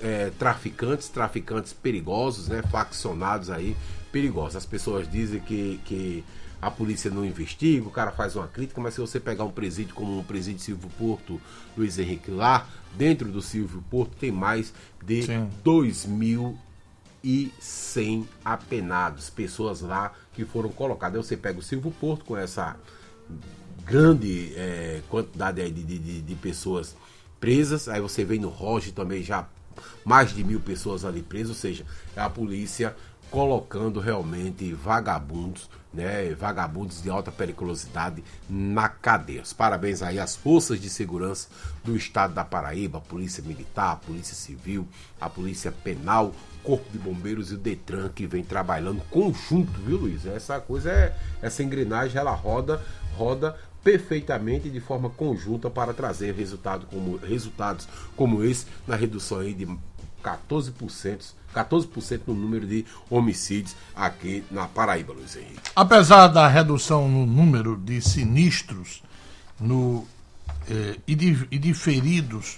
traficantes perigosos, né? Faccionados aí, perigosos. As pessoas dizem que a polícia não investiga, o cara faz uma crítica, mas se você pegar um presídio como o presídio Silvio Porto, Luiz Henrique, lá dentro do Silvio Porto tem mais de 2.100 apenados, pessoas lá que foram colocadas. Aí você pega o Silvio Porto com essa grande quantidade aí de pessoas presas, aí você vem no Roge também já mais de 1.000 pessoas ali presas, ou seja, é a polícia colocando realmente vagabundos, né, vagabundos de alta periculosidade na cadeia. Parabéns aí às forças de segurança do estado da Paraíba, a Polícia Militar, a Polícia Civil, a Polícia Penal, Corpo de Bombeiros e o Detran, que vem trabalhando conjunto, viu, Luiz? Essa engrenagem, ela roda perfeitamente de forma conjunta para trazer resultados como esse, na redução aí de 14% no número de homicídios aqui na Paraíba, Luiz Henrique. Apesar da redução no número de sinistros e de feridos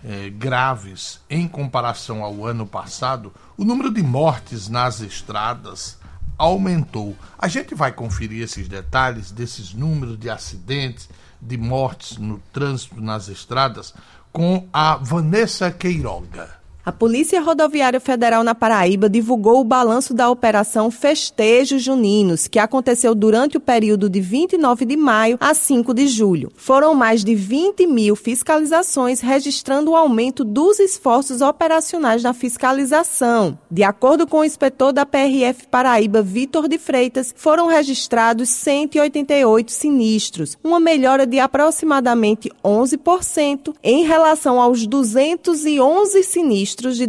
graves em comparação ao ano passado, o número de mortes nas estradas aumentou. A gente vai conferir esses detalhes desses números de acidentes, de mortes no trânsito nas estradas, com a Vanessa Queiroga. A Polícia Rodoviária Federal na Paraíba divulgou o balanço da Operação Festejos Juninos, que aconteceu durante o período de 29 de maio a 5 de julho. Foram mais de 20.000 fiscalizações, registrando o aumento dos esforços operacionais na fiscalização. De acordo com o inspetor da PRF Paraíba, Vitor de Freitas, foram registrados 188 sinistros, uma melhora de aproximadamente 11% em relação aos 211 sinistros de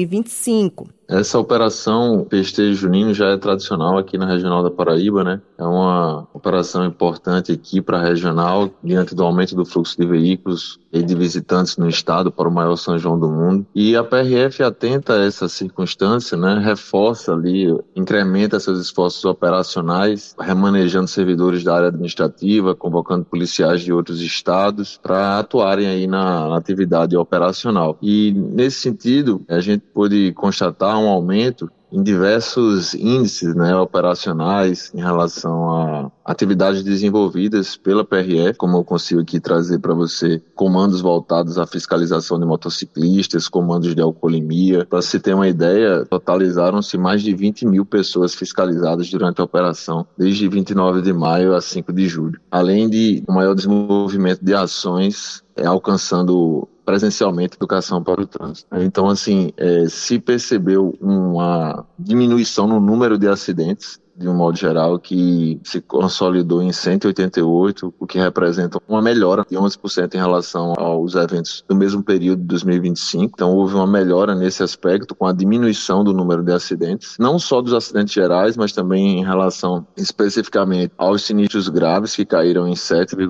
2025. Essa operação Festejo Junino já é tradicional aqui na Regional da Paraíba, né? É uma operação importante aqui para a Regional, diante do aumento do fluxo de veículos e de visitantes no estado para o maior São João do mundo. E a PRF, atenta a essa circunstância, né, reforça ali, incrementa seus esforços operacionais, remanejando servidores da área administrativa, convocando policiais de outros estados para atuarem aí na atividade operacional. E nesse sentido, a gente pôde constatar um aumento em diversos índices, né, operacionais em relação a atividades desenvolvidas pela PRF, como eu consigo aqui trazer para você, comandos voltados à fiscalização de motociclistas, comandos de alcoolemia. Para se ter uma ideia, totalizaram-se mais de 20.000 pessoas fiscalizadas durante a operação, desde 29 de maio a 5 de julho. Além de um maior desenvolvimento de ações, alcançando presencialmente educação para o trânsito. Então, assim, se percebeu uma diminuição no número de acidentes, de um modo geral, que se consolidou em 188, o que representa uma melhora de 11% em relação aos eventos do mesmo período de 2025. Então, houve uma melhora nesse aspecto, com a diminuição do número de acidentes, não só dos acidentes gerais, mas também em relação especificamente aos sinistros graves, que caíram em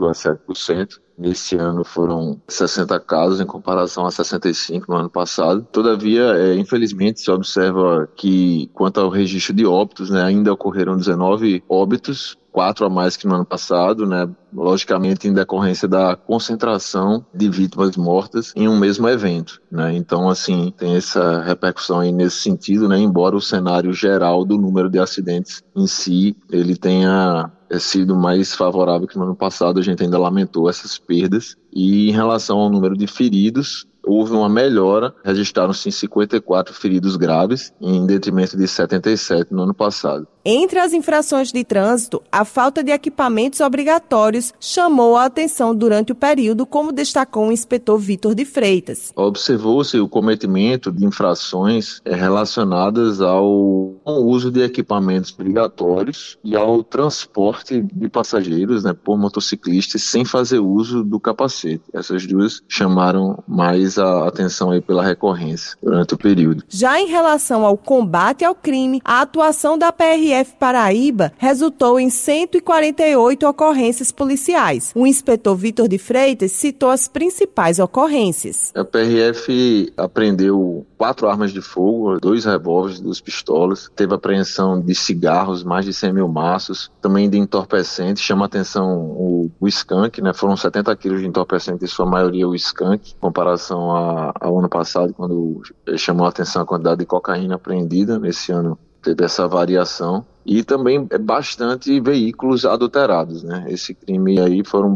7,7%. Nesse ano foram 60 casos em comparação a 65 no ano passado. Todavia, infelizmente, se observa que, quanto ao registro de óbitos, né, ainda ocorreram 19 óbitos, 4 a mais que no ano passado, né, logicamente em decorrência da concentração de vítimas mortas em um mesmo evento, né. Então, assim, tem essa repercussão aí nesse sentido, né, embora o cenário geral do número de acidentes em si, ele tenha sido mais favorável que no ano passado. A gente ainda lamentou essas perdas. E em relação ao número de feridos, houve uma melhora, registraram-se 54 feridos graves, em detrimento de 77 no ano passado. Entre as infrações de trânsito, a falta de equipamentos obrigatórios chamou a atenção durante o período, como destacou o inspetor Vitor de Freitas. Observou-se o cometimento de infrações relacionadas ao uso de equipamentos obrigatórios e ao transporte de passageiros, né, por motociclistas sem fazer uso do capacete. Essas duas chamaram mais a atenção aí pela recorrência durante o período. Já em relação ao combate ao crime, a atuação da PRF PRF Paraíba resultou em 148 ocorrências policiais. O inspetor Vitor de Freitas citou as principais ocorrências. A PRF apreendeu 4 armas de fogo, 2 revólveres, 2 pistolas. Teve apreensão de cigarros, mais de 100 mil maços. Também de entorpecentes. Chama a atenção o skunk, né? Foram 70 quilos de entorpecente, em sua maioria o skunk, em comparação ao ano passado, quando chamou a atenção a quantidade de cocaína apreendida. Nesse ano teve essa variação. E também bastante veículos adulterados, né? Esse crime aí foram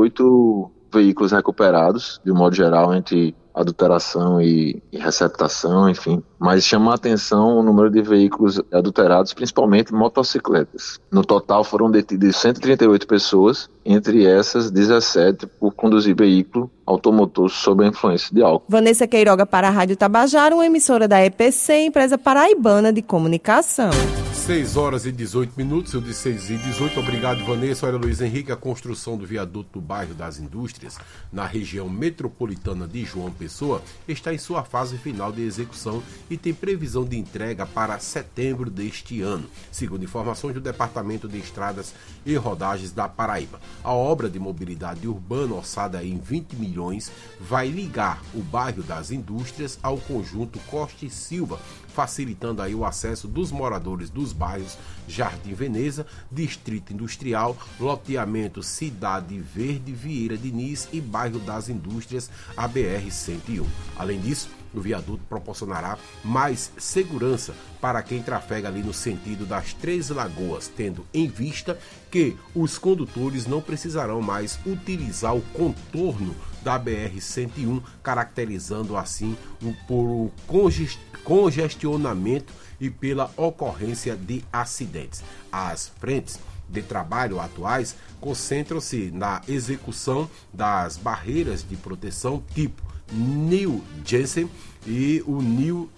28 veículos recuperados, de um modo geral, entre adulteração e receptação, enfim. Mas chama a atenção o número de veículos adulterados, principalmente motocicletas. No total foram detidas 138 pessoas, entre essas 17 por conduzir veículo automotor sob a influência de álcool. Vanessa Queiroga para a Rádio Tabajara, uma emissora da EPC, empresa paraibana de comunicação. 6 horas e 18 minutos, eu disse 6 e 18, obrigado Vanessa. Olha, Luiz Henrique, a construção do viaduto do bairro das Indústrias, na região metropolitana de João Pessoa, está em sua fase final de execução e tem previsão de entrega para setembro deste ano, segundo informações do Departamento de Estradas e Rodagens da Paraíba. A obra de mobilidade urbana, orçada em 20 milhões, vai ligar o bairro das Indústrias ao conjunto Costa e Silva, facilitando aí o acesso dos moradores dos bairros Jardim Veneza, Distrito Industrial, Loteamento Cidade Verde, Vieira Diniz e Bairro das Indústrias, a BR-101. Além disso, o viaduto proporcionará mais segurança para quem trafega ali no sentido das Três Lagoas, tendo em vista que os condutores não precisarão mais utilizar o contorno da BR-101, caracterizando assim por congestionamento e pela ocorrência de acidentes. As frentes de trabalho atuais concentram-se na execução das barreiras de proteção tipo New Jensen e o New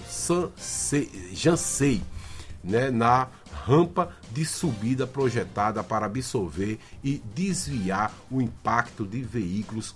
Jansei, né, na rampa de subida projetada para absorver e desviar o impacto de veículos,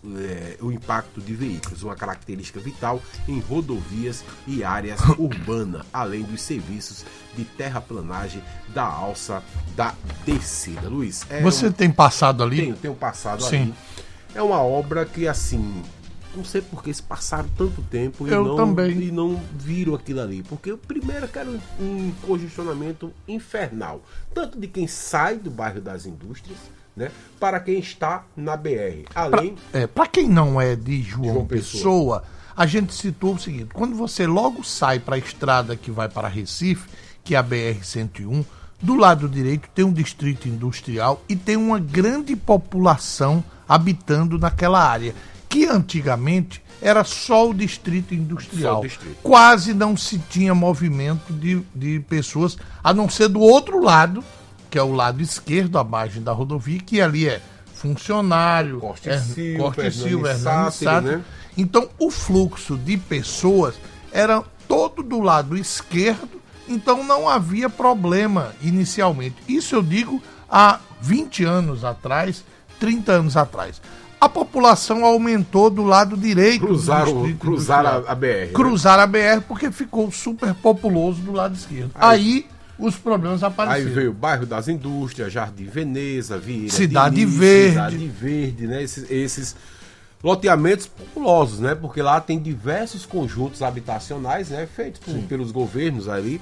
uma característica vital em rodovias e áreas urbanas, além dos serviços de terraplanagem da alça da descida. Luiz, você tem passado ali? Tenho passado Sim. ali. É uma obra que, assim, não sei por que se passaram tanto tempo e não viram aquilo ali. Porque primeiro que era um congestionamento infernal. Tanto de quem sai do bairro das Indústrias, né, para quem está na BR. Além... Para quem não é de João Pessoa, a gente citou o seguinte: quando você logo sai para a estrada que vai para Recife, que é a BR-101, do lado direito tem um distrito industrial e tem uma grande população habitando naquela área, que antigamente era só o distrito industrial. Quase não se tinha movimento de pessoas, a não ser do outro lado, que é o lado esquerdo, a margem da rodovia, que ali é funcionário, Costa e Silva, Hernani Sátiro, né? Então o fluxo de pessoas era todo do lado esquerdo, então não havia problema inicialmente. Isso eu digo há 20 anos atrás, 30 anos atrás. A população aumentou do lado direito. Cruzaram a BR. Cruzaram a BR porque ficou super populoso do lado esquerdo. Aí os problemas apareceram. Aí veio o bairro das Indústrias, Jardim Veneza, Vieira Cidade Diniz, Verde. Cidade Verde, né? Esses loteamentos populosos, né? Porque lá tem diversos conjuntos habitacionais, né? Feitos pelos governos ali.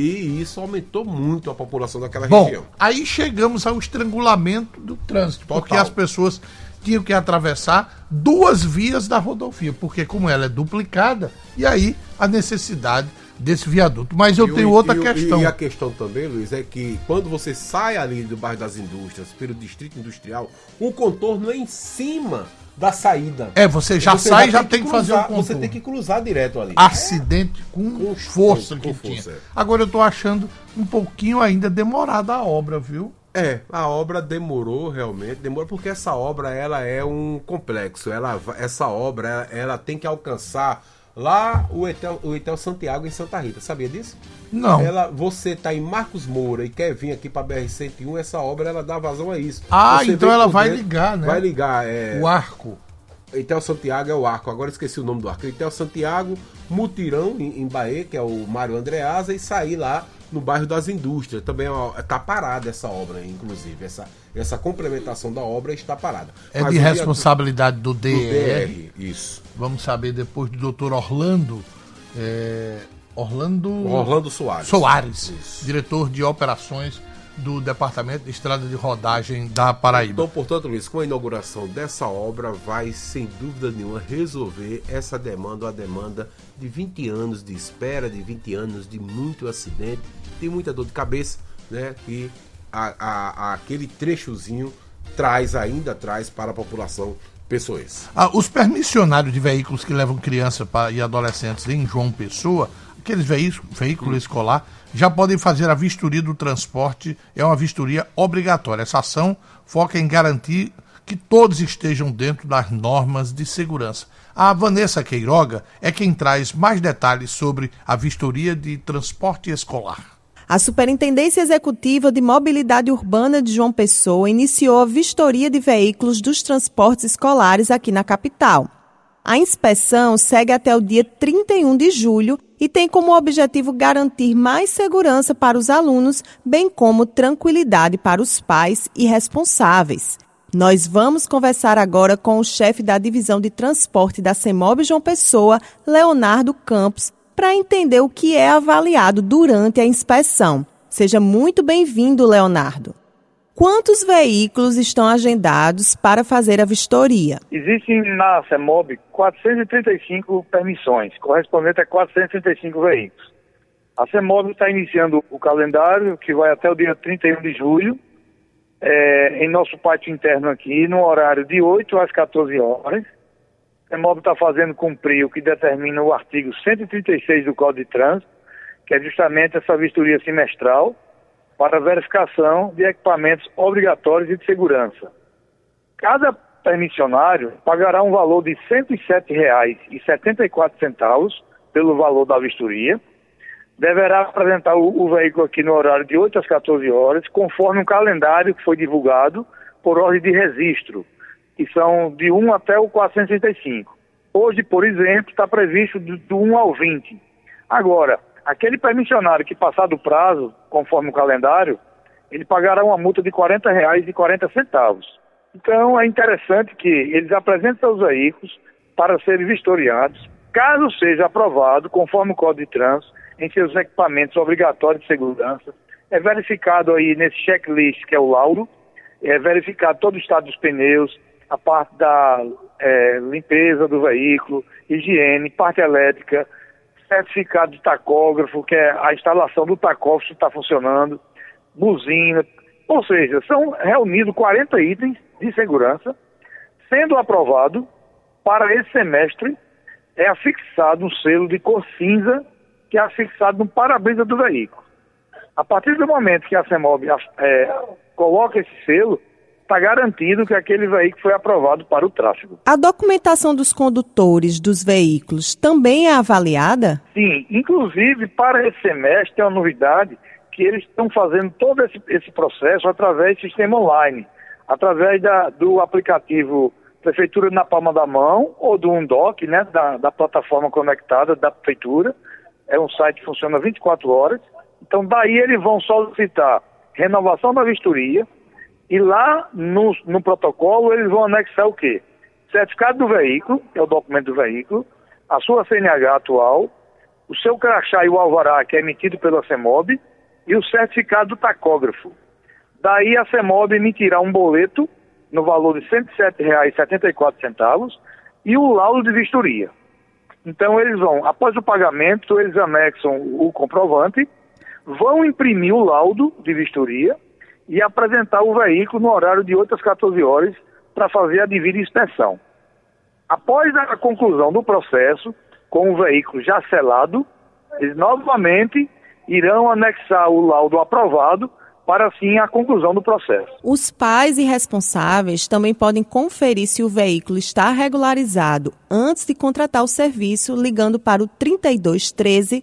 E isso aumentou muito a população daquela região. Aí chegamos ao estrangulamento do trânsito. Total. Porque as pessoas tinham que atravessar 2 vias da rodovia, porque como ela é duplicada, e aí a necessidade desse viaduto. Mas eu tenho outra questão. E a questão também, Luiz, é que quando você sai ali do bairro das Indústrias, pelo distrito industrial, o contorno é em cima da saída. Você já sai e já tem que fazer o contorno. Você tem que cruzar direto ali. Acidente com força que tinha. Agora eu tô achando um pouquinho ainda demorada a obra, viu? A obra demorou porque essa obra ela é um complexo. Essa obra ela tem que alcançar lá o Etel Santiago em Santa Rita. Sabia disso? Não. Você tá em Marcos Moura e quer vir aqui para BR-101, essa obra ela dá vazão a isso. Então ela vai ligar, né? Vai ligar. O arco. Itel Santiago é o arco, agora esqueci o nome do arco. Itel Santiago, Mutirão, em Bahia, que é o Mário Andreasa, e sair lá no bairro das Indústrias. Também está parada essa obra, inclusive. Essa complementação da obra está parada. É de responsabilidade do DR. Isso. Vamos saber depois do doutor Orlando Soares, diretor de operações do Departamento de Estrada de Rodagem da Paraíba. Então, portanto, Luiz, com a inauguração dessa obra, vai, sem dúvida nenhuma, resolver essa demanda, a demanda de 20 anos de espera, de 20 anos de muito acidente, de muita dor de cabeça, né? E aquele trechozinho ainda traz para a população pessoense. Os permissionários de veículos que levam crianças e adolescentes em João Pessoa, aqueles veículos escolar, já podem fazer a vistoria do transporte, é uma vistoria obrigatória. Essa ação foca em garantir que todos estejam dentro das normas de segurança. A Vanessa Queiroga é quem traz mais detalhes sobre a vistoria de transporte escolar. A Superintendência Executiva de Mobilidade Urbana de João Pessoa iniciou a vistoria de veículos dos transportes escolares aqui na capital. A inspeção segue até o dia 31 de julho e tem como objetivo garantir mais segurança para os alunos, bem como tranquilidade para os pais e responsáveis. Nós vamos conversar agora com o chefe da Divisão de Transporte da CEMOB João Pessoa, Leonardo Campos, para entender o que é avaliado durante a inspeção. Seja muito bem-vindo, Leonardo. Quantos veículos estão agendados para fazer a vistoria? Existem na CEMOB 435 permissões, correspondente a 435 veículos. A CEMOB está iniciando o calendário, que vai até o dia 31 de julho, em nosso pátio interno aqui, no horário de 8 às 14 horas. A CEMOB está fazendo cumprir o que determina o artigo 136 do Código de Trânsito, que é justamente essa vistoria semestral, para verificação de equipamentos obrigatórios e de segurança. Cada permissionário pagará um valor de R$ 107,74 pelo valor da vistoria. Deverá apresentar o veículo aqui no horário de 8 às 14 horas, conforme um calendário que foi divulgado por ordem de registro, que são de 1 até o 465. Hoje, por exemplo, está previsto do 1 ao 20. Agora, aquele permissionário que passar do prazo, conforme o calendário, ele pagará uma multa de R$ 40,40. Então, é interessante que eles apresentem seus veículos para serem vistoriados, caso seja aprovado, conforme o Código de Trânsito, em seus equipamentos obrigatórios de segurança. É verificado aí nesse checklist, que é o laudo, é verificado todo o estado dos pneus, a parte da limpeza do veículo, higiene, parte elétrica, certificado de tacógrafo, que é a instalação do tacógrafo está funcionando, buzina, ou seja, são reunidos 40 itens de segurança, sendo aprovado, para esse semestre, é afixado um selo de cor cinza, que é afixado no para-brisa do veículo. A partir do momento que a CEMOB coloca esse selo, está garantido que aquele veículo foi aprovado para o tráfego. A documentação dos condutores dos veículos também é avaliada? Sim, inclusive para esse semestre tem uma novidade, que eles estão fazendo todo esse processo através do sistema online, através do aplicativo Prefeitura na Palma da Mão ou do Undoc, né, da plataforma conectada da Prefeitura. É um site que funciona 24 horas. Então daí eles vão solicitar renovação da vistoria, e lá no protocolo eles vão anexar o quê? Certificado do veículo, que é o documento do veículo, a sua CNH atual, o seu crachá e o alvará, que é emitido pela CEMOB, e o certificado do tacógrafo. Daí a CEMOB emitirá um boleto no valor de R$ 107,74 e o laudo de vistoria. Então eles vão, após o pagamento, eles anexam o comprovante, vão imprimir o laudo de vistoria e apresentar o veículo no horário de 8 às 14 horas para fazer a devida inspeção. Após a conclusão do processo, com o veículo já selado, eles novamente irão anexar o laudo aprovado para, assim, a conclusão do processo. Os pais e responsáveis também podem conferir se o veículo está regularizado antes de contratar o serviço, ligando para o 3213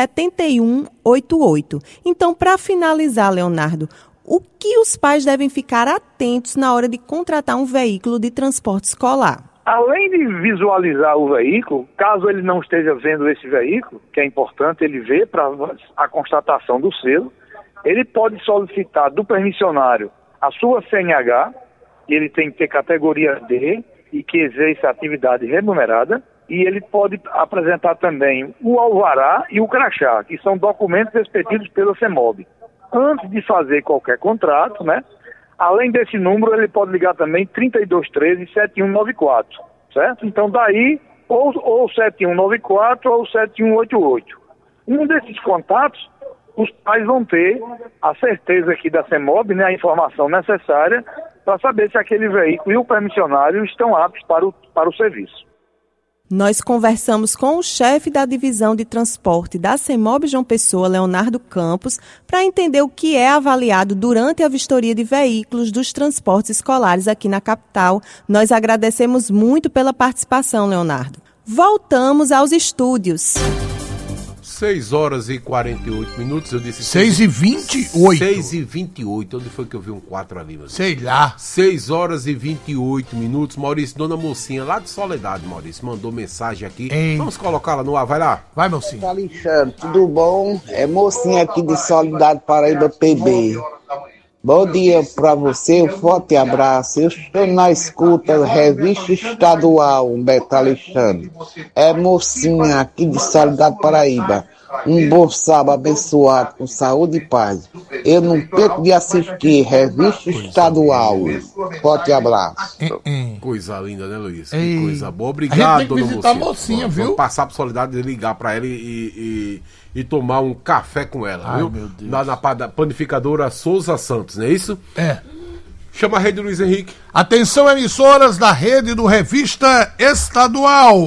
7188. Então, para finalizar, Leonardo, o que os pais devem ficar atentos na hora de contratar um veículo de transporte escolar? Além de visualizar o veículo, caso ele não esteja vendo esse veículo, que é importante ele ver para a constatação do selo, ele pode solicitar do permissionário a sua CNH, e ele tem que ter categoria D e que exerce atividade remunerada, e ele pode apresentar também o alvará e o crachá, que são documentos expedidos pela CEMOB. Antes de fazer qualquer contrato, né? Além desse número, ele pode ligar também 3213-7194, certo? Então, daí, ou 7194 ou 7188. Um desses contatos, os pais vão ter a certeza aqui da CEMOB, né, a informação necessária para saber se aquele veículo e o permissionário estão aptos para o serviço. Nós conversamos com o chefe da divisão de transporte da CEMOB João Pessoa, Leonardo Campos, para entender o que é avaliado durante a vistoria de veículos dos transportes escolares aqui na capital. Nós agradecemos muito pela participação, Leonardo. Voltamos aos estúdios. 6 horas e 48 minutos, eu disse... 6h28. 6h28, onde foi que eu vi um 4 ali? Meu? Sei lá. 6 horas e 28 minutos, Maurício, Dona Mocinha, lá de Soledade, Maurício, mandou mensagem aqui. Ei. Vamos colocá-la no ar, vai lá. Vai, Mocinha. Alexandre, tudo bom? É Mocinha aqui de Soledade, Paraíba, PB. Bom dia pra você, um forte abraço. Eu estou na escuta, Revista Estadual, Humberto Alexandre. É Mocinha aqui de Soledade, Paraíba. Um bom sábado abençoado, com saúde e paz. Eu não perco de assistir Revista Estadual. Forte abraço. Coisa linda, né, Luiz? Ei. Que coisa boa. A Obrigado, gente tem que Dona visitar Mocinha. a Mocinha, viu? Vamos passar por Soledade e ligar pra ela e tomar um café com ela, Ai, viu? meu Deus. Na panificadora Souza Santos, não é isso? É. Chama a rede Luiz Henrique. Atenção, emissoras da rede do Revista Estadual.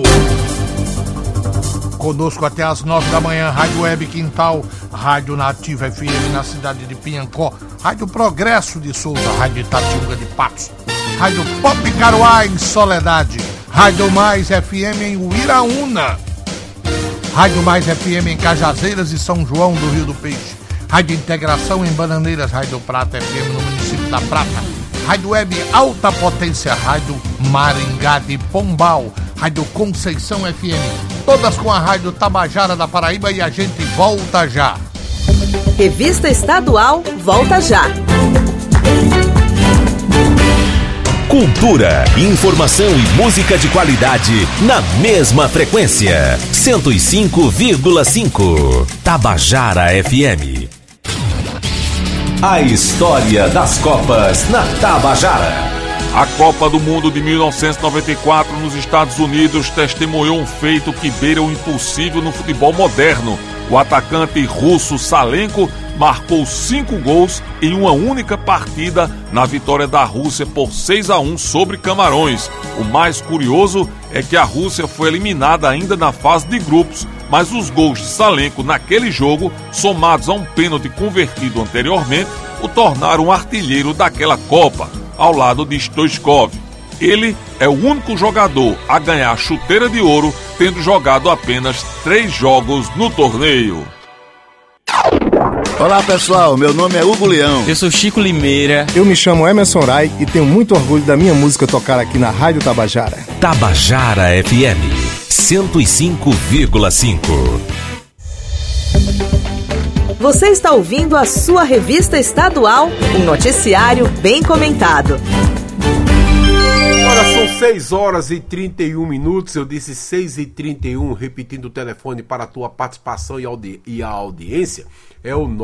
Conosco até às 9 da manhã, Rádio Web Quintal, Rádio Nativa FM na cidade de Piancó, Rádio Progresso de Souza, Rádio Itatiunga de Patos, Rádio Pop Caruá em Soledade, Rádio Mais FM em Uiraúna, Rádio Mais FM em Cajazeiras e São João do Rio do Peixe, Rádio Integração em Bananeiras, Rádio Prata FM no município da Prata, Rádio Web Alta Potência, Rádio Maringá de Pombal, Rádio Conceição FM, todas com a Rádio Tabajara da Paraíba, e a gente volta já. Revista Estadual volta já. Cultura, informação e música de qualidade na mesma frequência. 105,5. Tabajara FM. A história das Copas na Tabajara. A Copa do Mundo de 1994 nos Estados Unidos testemunhou um feito que beira o impossível no futebol moderno. O atacante russo Salenko marcou 5 gols em uma única partida na vitória da Rússia por 6-1 sobre Camarões. O mais curioso é que a Rússia foi eliminada ainda na fase de grupos, mas os gols de Salenko naquele jogo, somados a um pênalti convertido anteriormente, o tornaram um artilheiro daquela Copa, ao lado de Stoichkov. Ele é o único jogador a ganhar a chuteira de ouro, tendo jogado apenas 3 jogos no torneio. Olá pessoal, meu nome é Hugo Leão. Eu sou Chico Limeira. Eu me chamo Emerson Rai e tenho muito orgulho da minha música tocar aqui na Rádio Tabajara. Tabajara FM 105,5. Você está ouvindo a sua Revista Estadual, um noticiário bem comentado. Agora são 6 horas e 31 minutos, eu disse 6h31, repetindo o telefone para a tua participação e a audiência, é o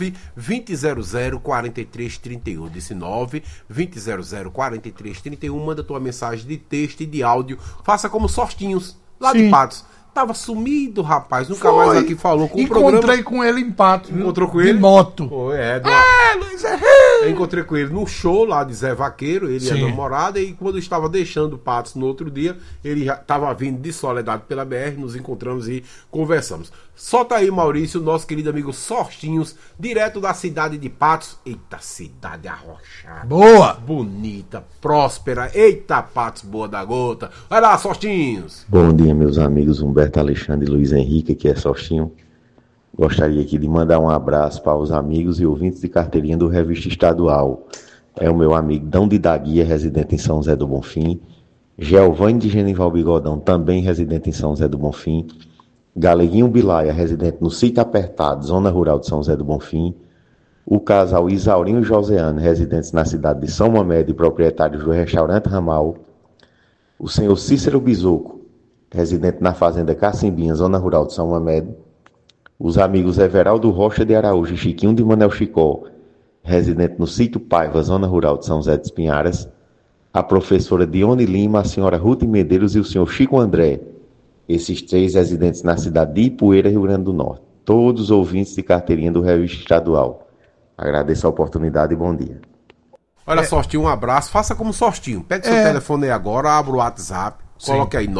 9-2000-4331, disse 9-2000-4331, manda tua mensagem de texto e de áudio, faça como Sortinhos, lá de Patos. Tava sumido, rapaz, nunca mais aqui falou com o programa. Encontrei com ele em Patos. Encontrou com ele? De moto. Luiz Henrique! Eu encontrei com ele no show lá de Zé Vaqueiro, ele e a namorada, e quando eu estava deixando Patos no outro dia, ele já estava vindo de Soledade pela BR, nos encontramos e conversamos. Solta aí, Maurício, nosso querido amigo Sortinhos, direto da cidade de Patos. Eita, cidade arrochada. Boa! Bonita, próspera. Eita, Patos, boa da gota. Vai lá, Sortinhos! Bom dia, meus amigos Humberto Alexandre e Luiz Henrique, que é Sortinho. Gostaria aqui de mandar um abraço para os amigos e ouvintes de carteirinha do Revista Estadual. É o meu amigo Dão de Daguia, residente em São José do Bonfim, Geovane de Genival Bigodão, também residente em São José do Bonfim, Galeguinho Bilaia, residente no Sítio Apertado, zona rural de São José do Bonfim, o casal Isaurinho e Joseane, residentes na cidade de São Mamede e proprietários do restaurante Ramal, o senhor Cícero Bisoco, residente na fazenda Cacimbinha, zona rural de São Mamede, os amigos Everaldo Rocha de Araújo e Chiquinho de Manel Chicó, residente no Sítio Paiva, zona rural de São José dos Pinharas, a professora Dione Lima, a senhora Ruth Medeiros e o senhor Chico André, esses 3 residentes na cidade de Ipueira, Rio Grande do Norte, todos ouvintes de carteirinha do Revista Estadual. Agradeço a oportunidade e bom dia. Olha, Sortinho, um abraço. Faça como Sortinho. Pegue seu telefone aí agora, abra o WhatsApp, coloque aí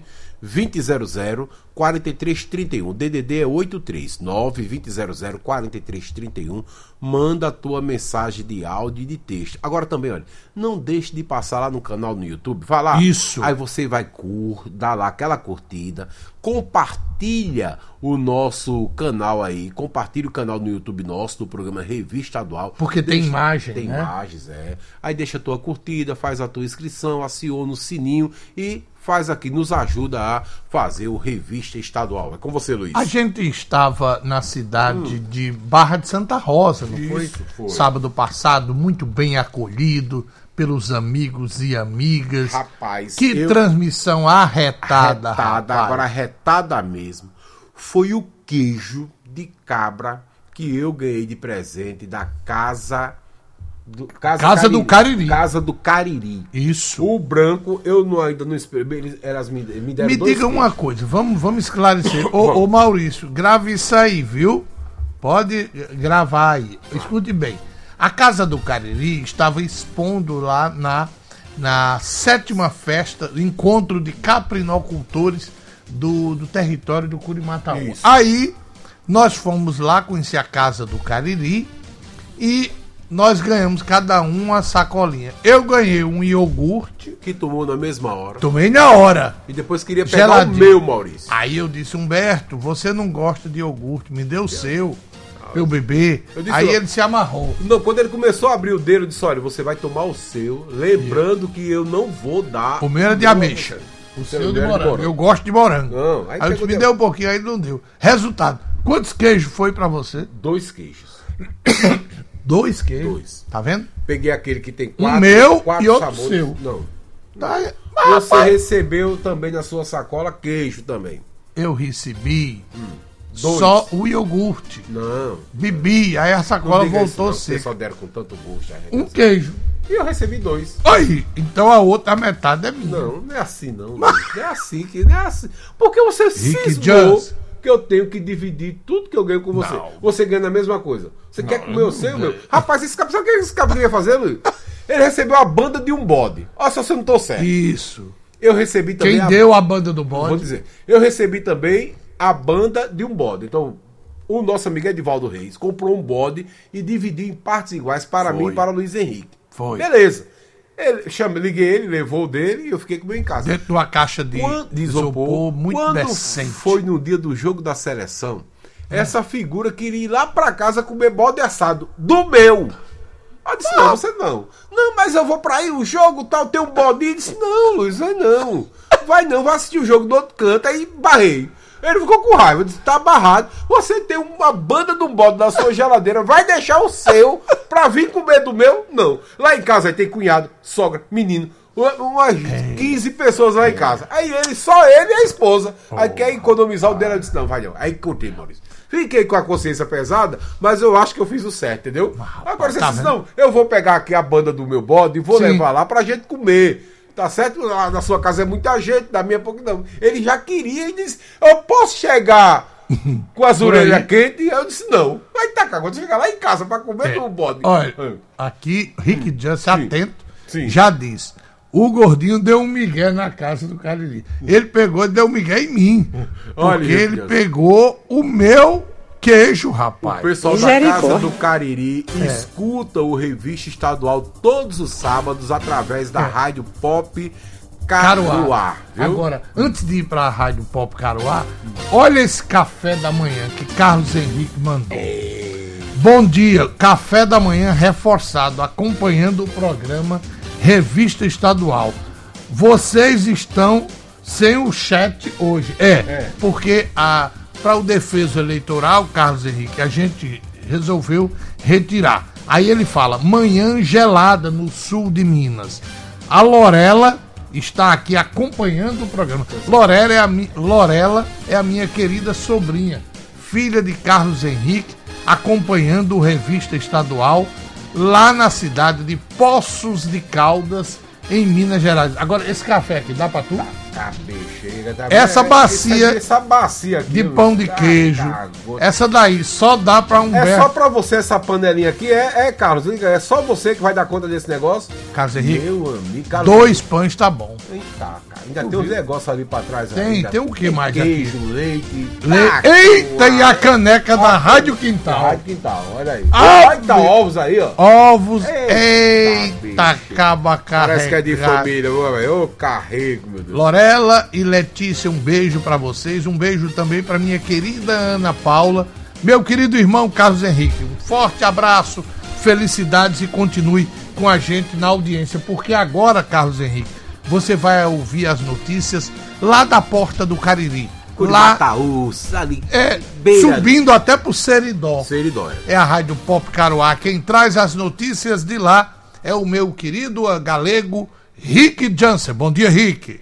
9-2000-4331. DDD é 83 9-2000-4331. Manda a tua mensagem de áudio e de texto. Agora também, olha, não deixe de passar lá no canal no YouTube. Vai lá. Isso. Aí você vai dar lá aquela curtida. Compartilha o nosso canal aí. Compartilha o canal no YouTube nosso, do programa Revista Estadual. Porque tem imagem, Tem né? imagens, Aí deixa a tua curtida, faz a tua inscrição, aciona o sininho e faz aqui, nos ajuda a fazer o Revista Estadual. É com você, Luiz. A gente estava na cidade de Barra de Santa Rosa, não foi? Sábado passado, muito bem acolhido pelos amigos e amigas. Rapaz, que transmissão arretada. Agora arretada mesmo. Foi o queijo de cabra que eu ganhei de presente da Casa do Cariri. Casa do Cariri. Isso. O branco, eu ainda não experimentei. Elas me deram Me diga uma coisa, vamos esclarecer. Ô Maurício, grave isso aí, viu? Pode gravar aí. Escute bem. A Casa do Cariri estava expondo lá na 7ª festa, encontro de caprinocultores do território do Curimataú. Isso. Aí nós fomos lá conhecer a Casa do Cariri e nós ganhamos cada um uma sacolinha. Eu ganhei um iogurte. Que tomou na mesma hora. Tomei na hora. E depois queria pegar Geladinho. o meu, Maurício. Aí eu disse, Humberto, você não gosta de iogurte, me dê o seu, meu bebê. Aí ele se amarrou. Não, quando ele começou a abrir o dedo, eu disse, olha, você vai tomar o seu, lembrando que eu não vou dar... O meu era de ameixa. O seu de morango. Eu gosto de morango. Não, aí eu disse, me deu um pouquinho, aí não deu. Resultado, quantos queijos foi pra você? 2 queijos. 2 queijos? 2. Tá vendo? Peguei aquele que tem 4 um meu quatro e outro sabores. seu. Não. Tá, você recebeu também na sua sacola queijo também. Eu recebi 2. só o iogurte. Não. Bebi, aí a sacola voltou seca. Vocês só deram com tanto gosto. Um queijo. E eu recebi 2. Aí, então a outra metade é minha. Não, não é assim não. Não é assim que não é assim. Porque você cismou Just. que eu tenho que dividir tudo que eu ganho com você. Não. Você ganha a mesma coisa. Você quer comer o seu, meu? Rapaz, esse cara, sabe o que esse cara ia fazer, Luiz? Ele recebeu a banda de um bode. Olha só se eu não tô certo. Isso. Eu recebi também. Quem deu a banda do bode? Vou dizer. Eu recebi também a banda de um bode. Então, o nosso amigo Edivaldo Reis comprou um bode e dividiu em partes iguais para mim e para o Luiz Henrique. Foi. Beleza. Liguei ele, levou o dele e eu fiquei com o meu em casa. Dentro de uma caixa de isopor muito quando decente. Foi no dia do jogo da seleção, essa figura queria ir lá pra casa comer bode assado do meu. Eu disse, não, você não. Não, mas eu vou pra aí, o jogo tal, tem um bode. Ele disse, não, Luiz, vai não. Vai assistir o jogo do outro canto. Aí barrei. Ele ficou com raiva, eu disse, tá barrado. Você tem uma banda de um bode na sua geladeira, vai deixar o seu pra vir comer do meu? Não. Lá em casa aí tem cunhado, sogra, menino, umas 15 pessoas lá em casa. Aí só ele e a esposa. Aí quer economizar o dele, eu disse, não, vai não. Aí curti, Maurício. Fiquei com a consciência pesada, mas eu acho que eu fiz o certo, entendeu? Agora você disse, não, eu vou pegar aqui a banda do meu bode e vou levar lá pra gente comer. Tá certo? Lá na sua casa é muita gente, da minha pouco não. Ele já queria e disse, eu posso chegar com as orelhas quentes? Eu disse, não. Aí tá, quando você chegar lá em casa pra comer no bode. Olha, aqui, Rick Just, atento, já diz, o gordinho deu um migué na casa do Cariri. Ele pegou e deu um migué em mim. Porque ele pegou o meu queijo, rapaz. O pessoal da Casa do Cariri escuta o Revista Estadual todos os sábados através da Rádio Pop Caruá. Viu? Agora, antes de ir pra Rádio Pop Caruá, olha esse café da manhã que Carlos Henrique mandou. Bom dia, café da manhã reforçado, acompanhando o programa Revista Estadual. vocês estão sem o chat hoje. Porque para o defeso eleitoral, Carlos Henrique, a gente resolveu retirar. Aí ele fala, manhã gelada no sul de Minas. A Lorela está aqui acompanhando o programa. Lorela é a minha querida sobrinha, filha de Carlos Henrique, acompanhando o Revista Estadual lá na cidade de Poços de Caldas, em Minas Gerais. Agora, esse café aqui, dá pra tu? Essa bacia aqui, de pão de queijo, essa daí só dá pra Humberto. É só pra você essa panelinha aqui, Carlos, é só você que vai dar conta desse negócio? Carlos Henrique, meu amigo, Carlos, 2 pães tá bom. Eita, cara, ainda tem uns negócios ali pra trás. Tem o que mais queijo, aqui? Leite. Eita, e a caneca da Rádio Quintal. Rádio Quintal, olha aí. Vai dar ovos aí, ó. Ovos, eita, caba carregada. Parece que é de família, eu carrego, meu Deus. Lorela e Letícia, um beijo pra vocês, um beijo também pra minha querida Ana Paula, meu querido irmão Carlos Henrique, um forte abraço, felicidades e continue com a gente na audiência, porque agora, Carlos Henrique, você vai ouvir as notícias lá da Porta do Cariri, lá ali, subindo até pro Seridó. Seridó. É a Rádio Pop Caruá, quem traz as notícias de lá é o meu querido galego Rick Jansen. Bom dia, Rick.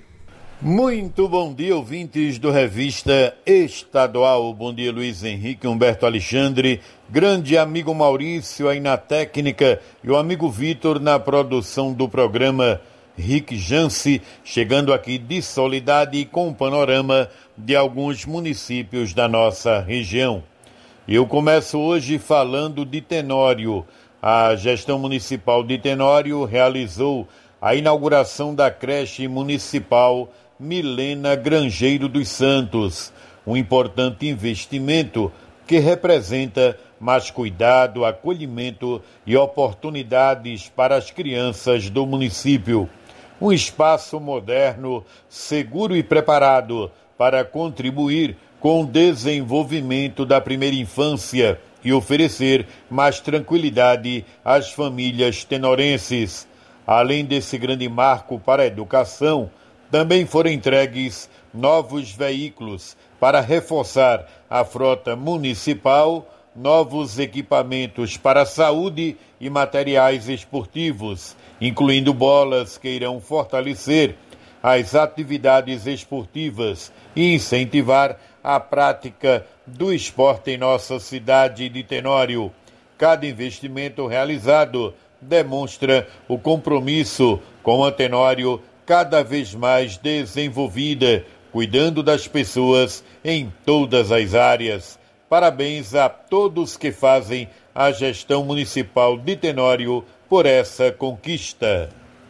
Muito bom dia, ouvintes do Revista Estadual. Bom dia, Luiz Henrique, Humberto Alexandre, grande amigo Maurício aí na técnica e o amigo Vitor na produção do programa. Rick Jansen, chegando aqui de Soledade com um panorama de alguns municípios da nossa região. Eu começo hoje falando de Tenório. A gestão municipal de Tenório realizou a inauguração da creche municipal Milena Grangeiro dos Santos, um importante investimento que representa mais cuidado, acolhimento e oportunidades para as crianças do município. Um espaço moderno, seguro e preparado para contribuir com o desenvolvimento da primeira infância e oferecer mais tranquilidade às famílias tenorenses. Além desse grande marco para a educação, também foram entregues novos veículos para reforçar a frota municipal, novos equipamentos para a saúde e materiais esportivos, incluindo bolas que irão fortalecer as atividades esportivas e incentivar a prática do esporte em nossa cidade de Tenório. Cada investimento realizado demonstra o compromisso com a Tenório cada vez mais desenvolvida, cuidando das pessoas em todas as áreas. Parabéns a todos que fazem a gestão municipal de Tenório por essa conquista.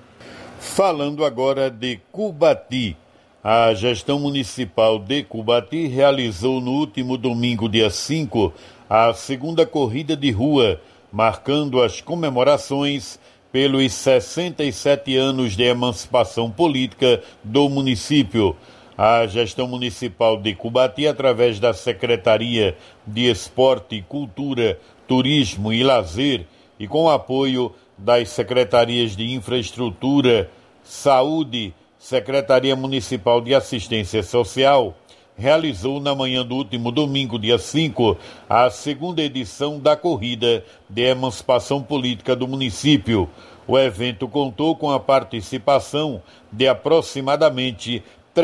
Falando agora de Cubati. A gestão municipal de Cubati realizou no último domingo, dia 5, a segunda corrida de rua, marcando as comemorações pelos 67 anos de emancipação política do município. A gestão municipal de Cubati, através da Secretaria de Esporte, Cultura, Turismo e Lazer, e com o apoio das Secretarias de Infraestrutura, Saúde, Secretaria Municipal de Assistência Social, realizou na manhã do último domingo, dia 5, a segunda edição da Corrida de Emancipação Política do município. O evento contou com a participação de aproximadamente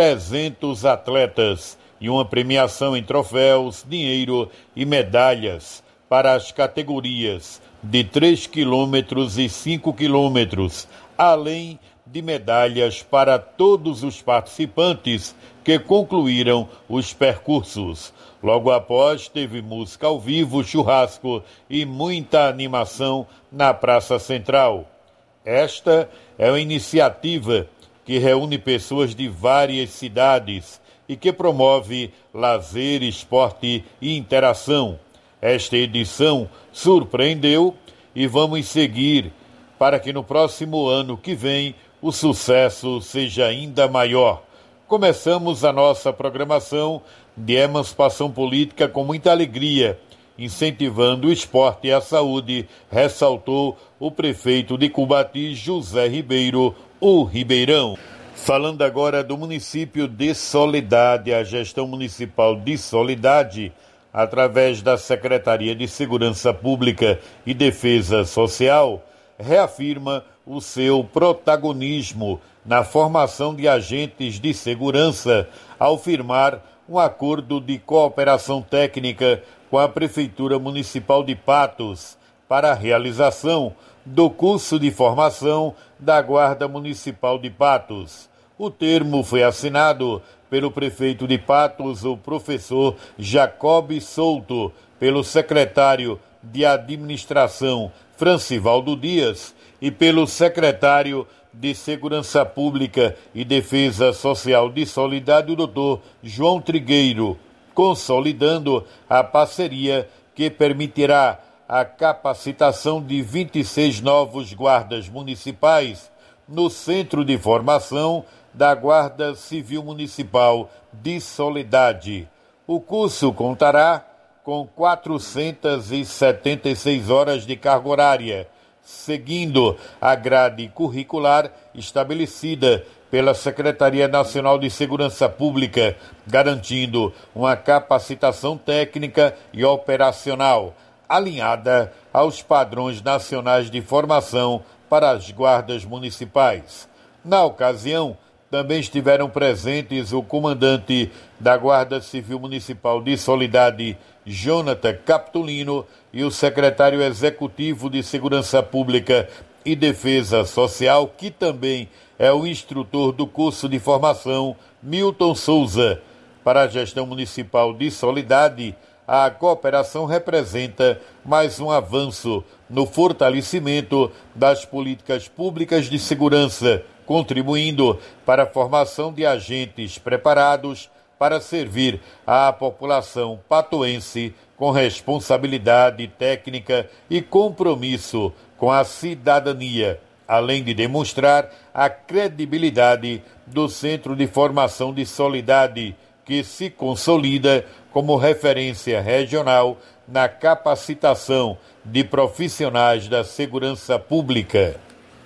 300 atletas e uma premiação em troféus, dinheiro e medalhas para as categorias de 3 quilômetros e 5 quilômetros, além de medalhas para todos os participantes que concluíram os percursos. Logo após, teve música ao vivo, churrasco e muita animação na Praça Central. Esta é uma iniciativa que reúne pessoas de várias cidades e que promove lazer, esporte e interação. Esta edição surpreendeu e vamos seguir para que no próximo ano que vem o sucesso seja ainda maior. Começamos a nossa programação de emancipação política com muita alegria, incentivando o esporte e a saúde, ressaltou o prefeito de Cubati, José Ribeiro, o Ribeirão. Falando agora do município de Soledade, a gestão municipal de Soledade, através da Secretaria de Segurança Pública e Defesa Social, reafirma o seu protagonismo na formação de agentes de segurança ao firmar um acordo de cooperação técnica com a Prefeitura Municipal de Patos para a realização do curso de formação da Guarda Municipal de Patos. O termo foi assinado pelo prefeito de Patos, o professor Jacob Souto, pelo secretário de Administração, Francivaldo Dias, e pelo secretário de Segurança Pública e Defesa Social de Soledade, o doutor João Trigueiro, consolidando a parceria que permitirá a capacitação de 26 novos guardas municipais no Centro de Formação da Guarda Civil Municipal de Soledade. O curso contará com 476 horas de carga horária, seguindo a grade curricular estabelecida pela Secretaria Nacional de Segurança Pública, garantindo uma capacitação técnica e operacional, alinhada aos padrões nacionais de formação para as guardas municipais. Na ocasião, também estiveram presentes o comandante da Guarda Civil Municipal de Soledade, Jonathan Capitolino, e o secretário executivo de Segurança Pública e Defesa Social, que também é o instrutor do curso de formação, Milton Souza. Para a gestão municipal de Soledade, a cooperação representa mais um avanço no fortalecimento das políticas públicas de segurança, contribuindo para a formação de agentes preparados para servir à população patoense com responsabilidade técnica e compromisso com a cidadania, além de demonstrar a credibilidade do Centro de Formação de Soledade, que se consolida como referência regional na capacitação de profissionais da segurança pública.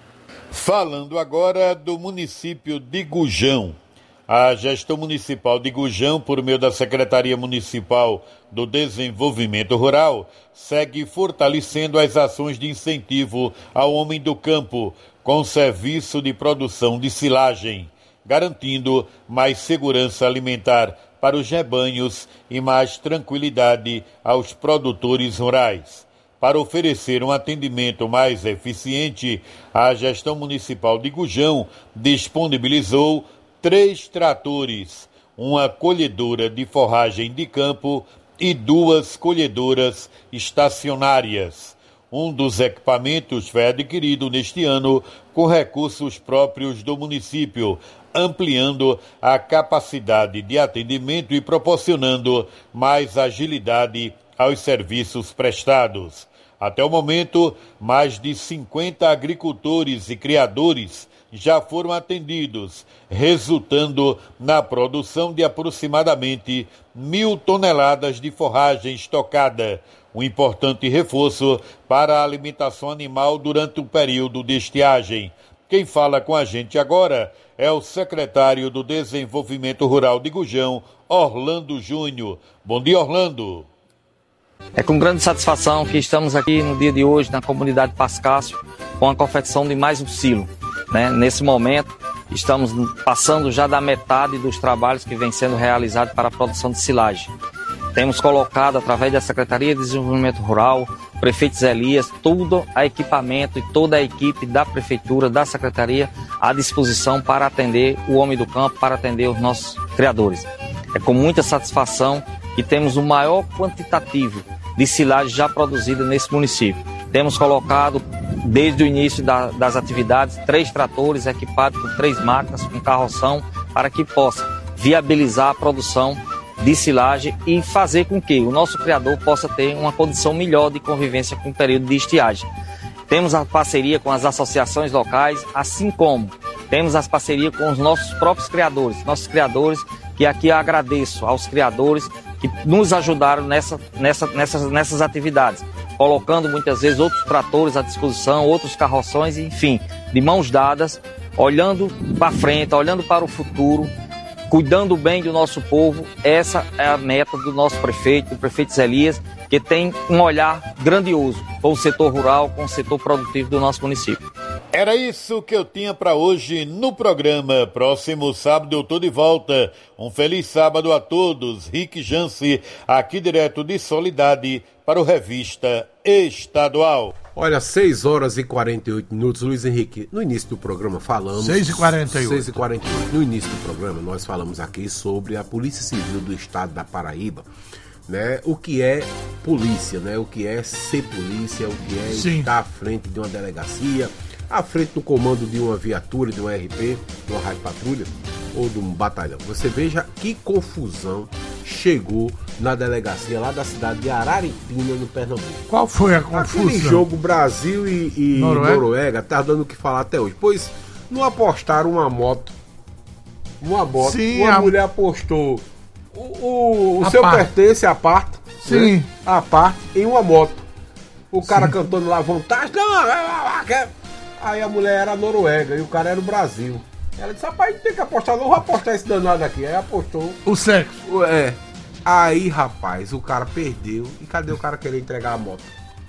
Falando agora do município de Gujão. A gestão municipal de Gujão, por meio da Secretaria Municipal do Desenvolvimento Rural, segue fortalecendo as ações de incentivo ao homem do campo, com serviço de produção de silagem, garantindo mais segurança alimentar para os rebanhos e mais tranquilidade aos produtores rurais. Para oferecer um atendimento mais eficiente, a gestão municipal de Gujão disponibilizou 3 tratores, uma colhedora de forragem de campo e 2 colhedoras estacionárias. Um dos equipamentos foi adquirido neste ano com recursos próprios do município, ampliando a capacidade de atendimento e proporcionando mais agilidade aos serviços prestados. Até o momento, mais de 50 agricultores e criadores já foram atendidos, resultando na produção de aproximadamente 1.000 toneladas de forragem estocada, um importante reforço para a alimentação animal durante o período de estiagem. Quem fala com a gente agora é o secretário do Desenvolvimento Rural de Gujão, Orlando Júnior. Bom dia, Orlando. É com grande satisfação que estamos aqui no dia de hoje na comunidade Pascácio com a confecção de mais um silo. Nesse momento, estamos passando já da metade dos trabalhos que vem sendo realizados para a produção de silagem. Temos colocado, através da Secretaria de Desenvolvimento Rural, o prefeito Zé Elias, todo o equipamento e toda a equipe da Prefeitura, da Secretaria, à disposição para atender o homem do campo, para atender os nossos criadores. É com muita satisfação que temos o maior quantitativo de silagem já produzida nesse município. Temos colocado, desde o início das atividades, 3 tratores equipados com 3 máquinas, com carroção, para que possa viabilizar a produção de silagem e fazer com que o nosso criador possa ter uma condição melhor de convivência com o período de estiagem. Temos a parceria com as associações locais, assim como temos as parcerias com os nossos próprios criadores, que aqui eu agradeço aos criadores que nos ajudaram nessas atividades, colocando muitas vezes outros tratores à disposição, outros carroções, enfim, de mãos dadas olhando para frente, olhando para o futuro, cuidando bem do nosso povo. Essa é a meta do nosso prefeito, o prefeito Zé Elias, que tem um olhar grandioso com o setor rural, com o setor produtivo do nosso município. Era isso que eu tinha para hoje no programa. Próximo sábado eu tô de volta. Um feliz sábado a todos. Rick Jance, aqui direto de Soledade para o Revista Estadual. Olha, 6 horas e 48 minutos, Luiz Henrique. No início do programa falamos... 6h48. 6h48. No início do programa nós falamos aqui sobre a Polícia Civil do Estado da Paraíba, né? O que é polícia, né? O que é ser polícia, o que é estar à frente de uma delegacia, à frente do comando de uma viatura, de uma RP, de uma rádio patrulha ou de um batalhão. Você veja que confusão chegou na delegacia lá da cidade de Araripina, no Pernambuco. Qual foi a confusão? Aquele jogo Brasil e Noruega tá dando o que falar até hoje. Pois não apostaram uma moto. Uma mulher apostou o seu pertence, a parte. Sim. Né? A parte em uma moto. O cara cantando lá vantagem. Aí a mulher era a Noruega e o cara era o Brasil. Ela disse, rapaz, não tem que apostar, não vou apostar esse danado aqui. Aí apostou. O sexo. Aí, rapaz, o cara perdeu. E cadê o cara querer entregar a moto?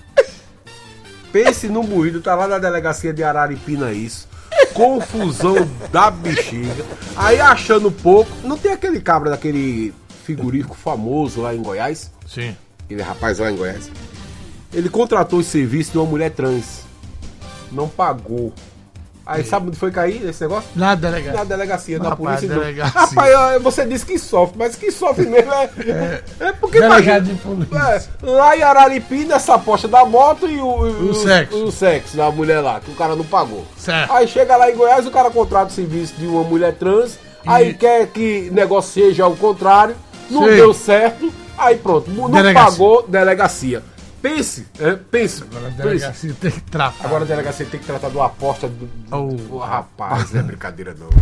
Pense no moído, tá lá na delegacia de Araripina isso. Confusão da bexiga. Aí achando pouco, não tem aquele cabra daquele frigorífico famoso lá em Goiás? Sim. Aquele rapaz lá em Goiás. Ele contratou o serviço de uma mulher trans. Não pagou. Aí sabe onde foi cair esse negócio? Na delegacia. Na delegacia, na polícia. Delegacia. Rapaz, você disse que sofre, mas que sofre mesmo é porque delegado de polícia. Lá em Araripina, essa aposta da moto e o sexo. O sexo da mulher lá, que o cara não pagou. Certo. Aí chega lá em Goiás, o cara contrata o serviço de uma mulher trans, aí quer que o negócio seja ao contrário, não deu certo, aí pronto, não pagou, delegacia. Pense. Agora a delegacia tem que tratar. Agora a delegacia tem que tratar do aposta do rapaz, não é brincadeira não.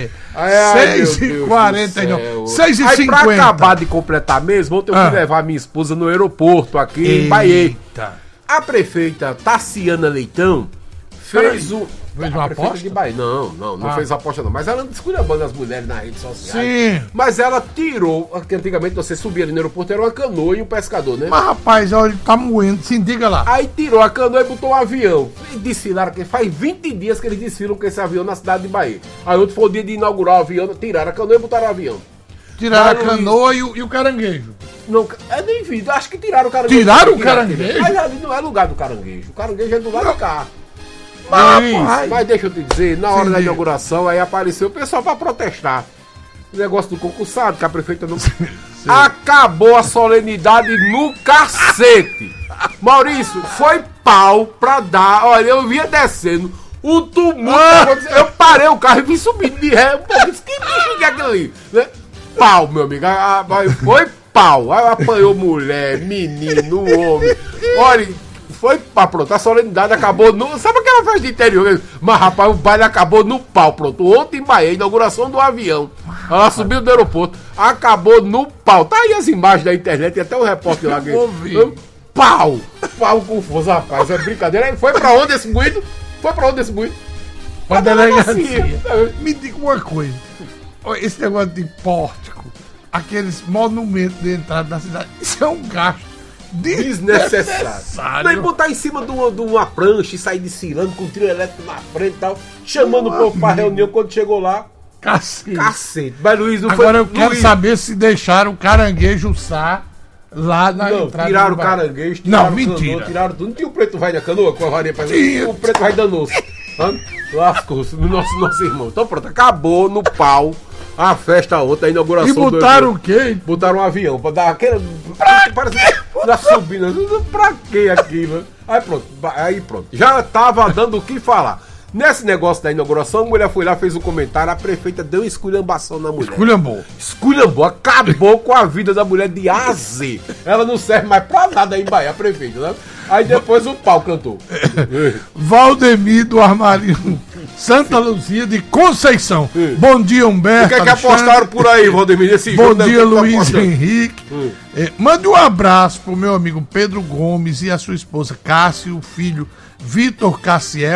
6h49. 6h50. Aí pra acabar de completar mesmo, ontem eu fui levar minha esposa no aeroporto aqui em Bahia. A prefeita Tassiana Leitão fez o... Fez uma aposta? De Bahia. Não fez aposta não. Mas ela desculhambando as mulheres nas redes sociais. Sim. Mas ela tirou, porque antigamente você subia ali no aeroporto, era uma canoa e um pescador, né? Mas rapaz, olha, tá moendo, sim, diga lá. Aí tirou a canoa e botou um avião. E desfilaram, que faz 20 dias que eles desfilam com esse avião na cidade de Bahia. Aí outro foi o dia de inaugurar o avião, tiraram a canoa e botaram o avião. Tiraram a canoa e o caranguejo. Não, nem vi, acho que tiraram o caranguejo. Tiraram o caranguejo? Mas ali não é lugar do caranguejo. O caranguejo é do lado de cá. Mas deixa eu te dizer, na hora da inauguração, aí apareceu o pessoal pra protestar. O negócio do concursado, que a prefeita não... Acabou a solenidade no cacete. Maurício, foi pau pra dar... Olha, eu vinha descendo, o tumulto... Eu parei o carro e vim subindo de ré. Que bicho que é aquilo ali? Né? Pau, meu amigo. Foi pau. Aí apanhou mulher, menino, homem. Olha... Foi pronto, a solenidade acabou no... Sabe aquela festa de interior? Mas, rapaz, o baile acabou no pau, pronto. Ontem em Bahia, inauguração do avião. Ela subiu do aeroporto, acabou no pau. Tá aí as imagens da internet, tem até o repórter lá. Pau confuso, rapaz, é brincadeira. Aí foi pra onde esse moído? Pra delegacia. Me diga uma coisa. Esse negócio de pórtico, aqueles monumentos de entrada da cidade, isso é um gasto desnecessário. Nem botar em cima de uma prancha e sair desfilando com o trio elétrico na frente e tal, chamando o povo pra reunião quando chegou lá. Cacete. Mas Luiz, não agora eu quero saber se deixaram o caranguejo lá na entrada. Tiraram o caranguejo, tiraram mentira. Tiraram tudo. Não tinha o preto vai da canoa com a varinha pra gente? O preto vai danou-se. Lascou-se no nosso irmão. Então pronto, acabou no pau. A festa ontem, a inauguração. E botaram o quê? Botaram um avião pra dar aquele. Parece na subida. Pra quê aquilo? Aí pronto. Já tava dando o que falar. Nesse negócio da inauguração, a mulher foi lá, fez um comentário, a prefeita deu uma esculhambação na mulher. Esculhambou, acabou com a vida da mulher de A a Z. Ela não serve mais pra nada aí em Bahia, a prefeita, né? Aí depois o pau cantou. Valdemir do Armarinho, Santa Luzia de Conceição. Bom dia, Humberto. O que apostaram por aí, Valdemir? Bom dia, Luiz Henrique. Mande um abraço pro meu amigo Pedro Gomes e a sua esposa Cássio, o filho Vitor Cassiel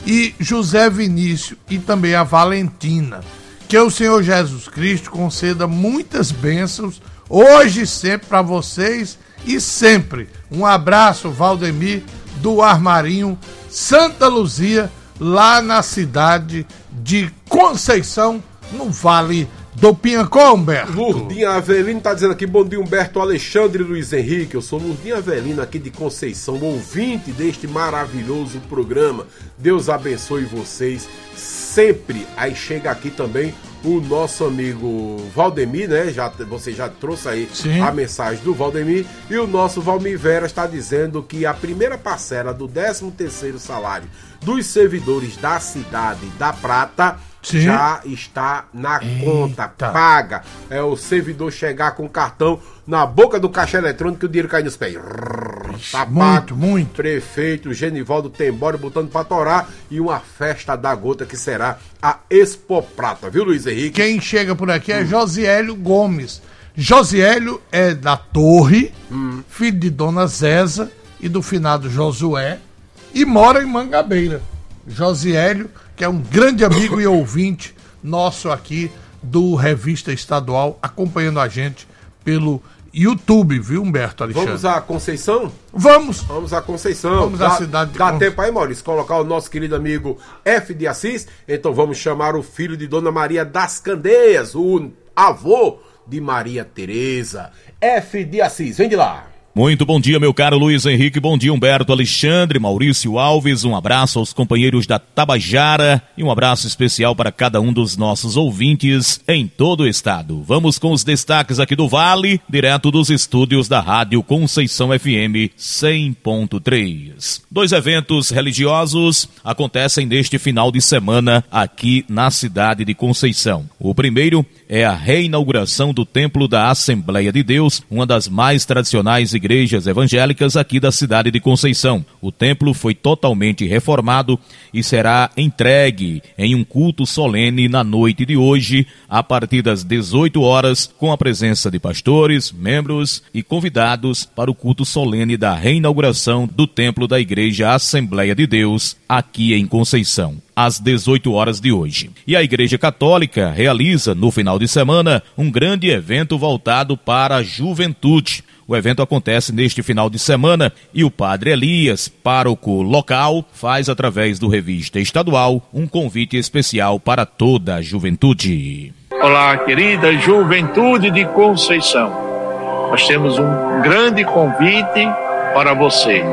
e José Vinícius e também a Valentina. Que o Senhor Jesus Cristo conceda muitas bênçãos hoje e sempre para vocês e sempre. Um abraço, Valdemir, do Armarinho, Santa Luzia, lá na cidade de Conceição, no Vale do Piancó, Humberto. Lurdinha Avelino tá dizendo aqui, bom dia Humberto, Alexandre e Luiz Henrique, eu sou Lurdinha Avelino aqui de Conceição, ouvinte deste maravilhoso programa, Deus abençoe vocês sempre. Aí chega aqui também o nosso amigo Valdemir, né? Você já trouxe aí a mensagem do Valdemir. E o nosso Valmir Vera está dizendo que a primeira parcela do 13º salário dos servidores da cidade da Prata já está na conta, paga. É o servidor chegar com o cartão na boca do caixa eletrônico e o dinheiro cai nos pés. Tá pago. Muito. Prefeito Genivaldo Tembora botando pra torar e uma festa da gota que será a Expo Prata, viu, Luiz Henrique? Quem chega por aqui é Josiélio Gomes. Josiélio é da Torre, filho de Dona Zéza e do finado Josué, e mora em Mangabeira. Josiélio, que é um grande amigo e ouvinte nosso aqui do Revista Estadual, acompanhando a gente pelo YouTube, viu, Humberto Alexandre? Vamos à Conceição? Vamos à Conceição. Vamos à cidade de Dá tempo aí, Maurício, colocar o nosso querido amigo F de Assis? Então vamos chamar o filho de Dona Maria das Candeias, o avô de Maria Tereza. F de Assis, vem de lá. Muito bom dia, meu caro Luiz Henrique, bom dia Humberto Alexandre, Maurício Alves, um abraço aos companheiros da Tabajara e um abraço especial para cada um dos nossos ouvintes em todo o estado. Vamos com os destaques aqui do Vale, direto dos estúdios da Rádio Conceição FM 100.3. 2 eventos religiosos acontecem neste final de semana aqui na cidade de Conceição. O primeiro é a reinauguração do Templo da Assembleia de Deus, uma das mais tradicionais igrejas evangélicas aqui da cidade de Conceição. O templo foi totalmente reformado e será entregue em um culto solene na noite de hoje, a partir das 18 horas, com a presença de pastores, membros e convidados para o culto solene da reinauguração do Templo da Igreja Assembleia de Deus, aqui em Conceição, às 18 horas de hoje. E a Igreja Católica realiza, no final de semana, um grande evento voltado para a juventude. O evento acontece neste final de semana e o Padre Elias, pároco local, faz através do Revista Estadual um convite especial para toda a juventude. Olá, querida juventude de Conceição. Nós temos um grande convite para você.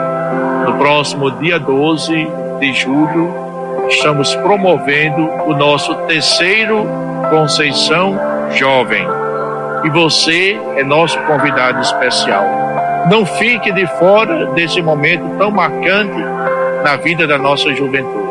No próximo dia 12 de julho, estamos promovendo o nosso 3º Conceição Jovem. E você é nosso convidado especial. Não fique de fora desse momento tão marcante na vida da nossa juventude.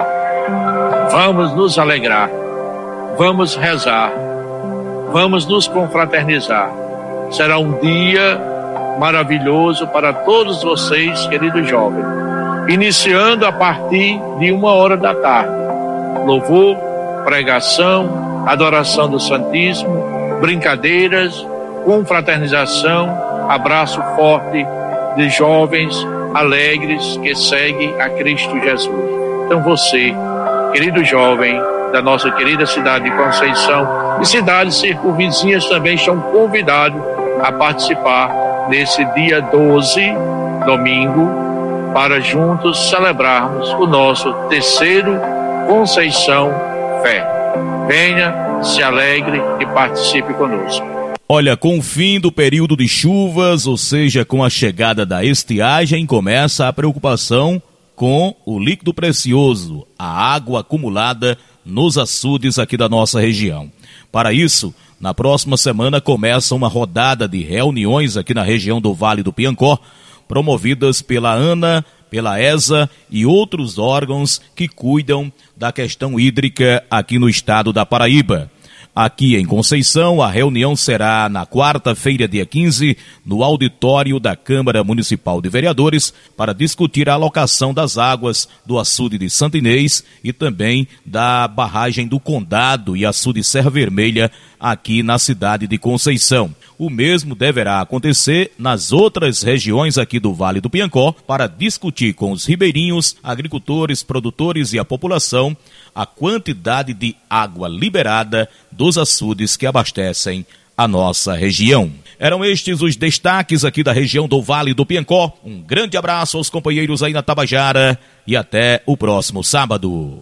Vamos nos alegrar, vamos rezar, vamos nos confraternizar. Será um dia maravilhoso para todos vocês, queridos jovens. Iniciando a partir de 1h da tarde. Louvor, pregação, adoração do Santíssimo, brincadeiras, confraternização, abraço forte de jovens alegres que seguem a Cristo Jesus. Então você, querido jovem da nossa querida cidade de Conceição e cidades circunvizinhas também estão convidados a participar nesse dia 12, domingo, para juntos celebrarmos o nosso 3º Conceição Fé. Venha, se alegre e participe conosco. Olha, com o fim do período de chuvas, ou seja, com a chegada da estiagem, começa a preocupação com o líquido precioso, a água acumulada nos açudes aqui da nossa região. Para isso, na próxima semana começa uma rodada de reuniões aqui na região do Vale do Piancó, promovidas pela ANA, pela ESA e outros órgãos que cuidam da questão hídrica aqui no estado da Paraíba. Aqui em Conceição, a reunião será na quarta-feira, dia 15, no auditório da Câmara Municipal de Vereadores, para discutir a alocação das águas do açude de Santo Inês e também da barragem do Condado e açude Serra Vermelha aqui na cidade de Conceição. O mesmo deverá acontecer nas outras regiões aqui do Vale do Piancó para discutir com os ribeirinhos, agricultores, produtores e a população a quantidade de água liberada dos açudes que abastecem a nossa região. Eram estes os destaques aqui da região do Vale do Piancó. Um grande abraço aos companheiros aí na Tabajara e até o próximo sábado.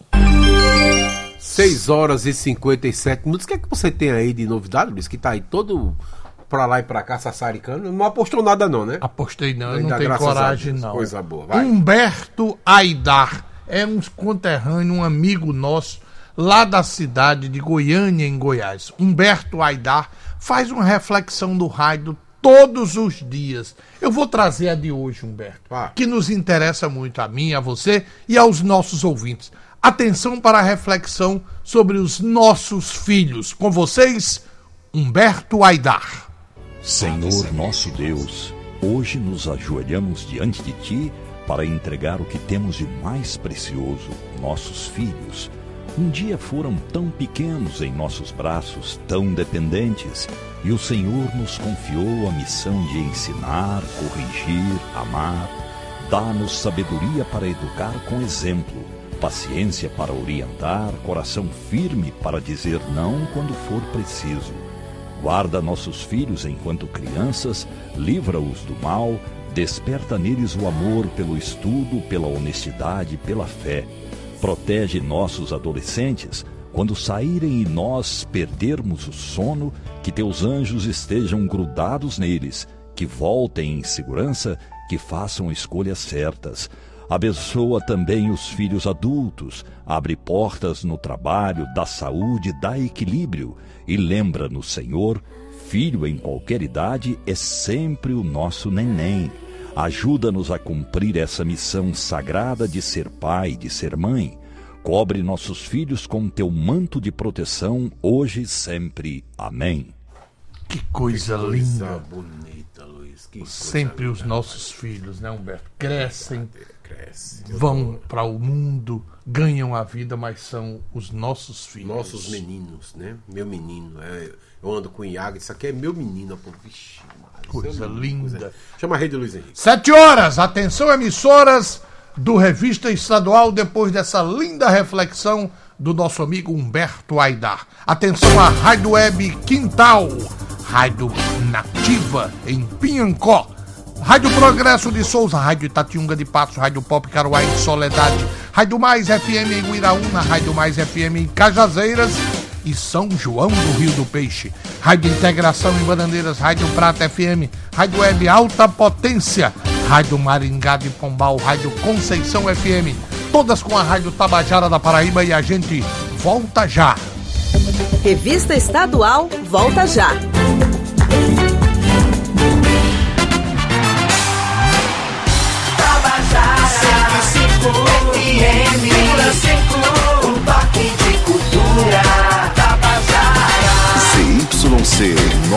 6h57. O que é que você tem aí de novidade, Luiz? Que tá aí todo pra lá e pra cá, sassaricano. Não apostou nada não, né? Apostei não, eu ainda, não tenho coragem não. Coisa boa, vai. Humberto Aidar é um conterrâneo, um amigo nosso, lá da cidade de Goiânia, em Goiás. Humberto Aidar faz uma reflexão do rádio todos os dias. Eu vou trazer a de hoje, Humberto, que nos interessa muito, a mim, a você e aos nossos ouvintes. Atenção para a reflexão sobre os nossos filhos. Com vocês, Humberto Aidar. Senhor nosso Deus, hoje nos ajoelhamos diante de Ti para entregar o que temos de mais precioso, nossos filhos. Um dia foram tão pequenos em nossos braços, tão dependentes, e o Senhor nos confiou a missão de ensinar, corrigir, amar. Dá-nos sabedoria para educar com exemplo, paciência para orientar, coração firme para dizer não quando for preciso. Guarda nossos filhos enquanto crianças, livra-os do mal, desperta neles o amor pelo estudo, pela honestidade, pela fé. Protege nossos adolescentes, quando saírem e nós perdermos o sono, que teus anjos estejam grudados neles, que voltem em segurança, que façam escolhas certas. Abençoa também os filhos adultos, abre portas no trabalho, dá saúde, dá equilíbrio. E lembra-nos, Senhor, filho em qualquer idade é sempre o nosso neném. Ajuda-nos a cumprir essa missão sagrada de ser pai, de ser mãe. Cobre nossos filhos com teu manto de proteção, hoje e sempre. Amém. Que coisa linda. Bonita, Luiz. Que sempre os nossos filhos, né, Humberto? Crescem, vão para o mundo, ganham a vida, mas são os nossos filhos. Nossos meninos, né? Meu menino. Eu ando com o Iago, isso aqui é meu menino. Pô. Vixe, coisa linda. Coisa. Chama a rede Luiz Henrique. 7 horas, atenção emissoras do Revista Estadual, depois dessa linda reflexão do nosso amigo Humberto Aidar. Atenção à Rádio Web Quintal, Rádio Nativa em Piancó, Rádio Progresso de Souza, Rádio Itatiunga de Passos, Rádio Pop Caruá em Soledade, Rádio Mais FM em Uiraúna, Rádio Mais FM em Cajazeiras e São João do Rio do Peixe, Rádio Integração em Bananeiras, Rádio Prata FM, Rádio Web Alta Potência, Rádio Maringá de Pombal, Rádio Conceição FM, todas com a Rádio Tabajara da Paraíba, e a gente volta já. Revista Estadual volta já. Tabajara 105 FM, um toque de cultura. Tabajara ZYC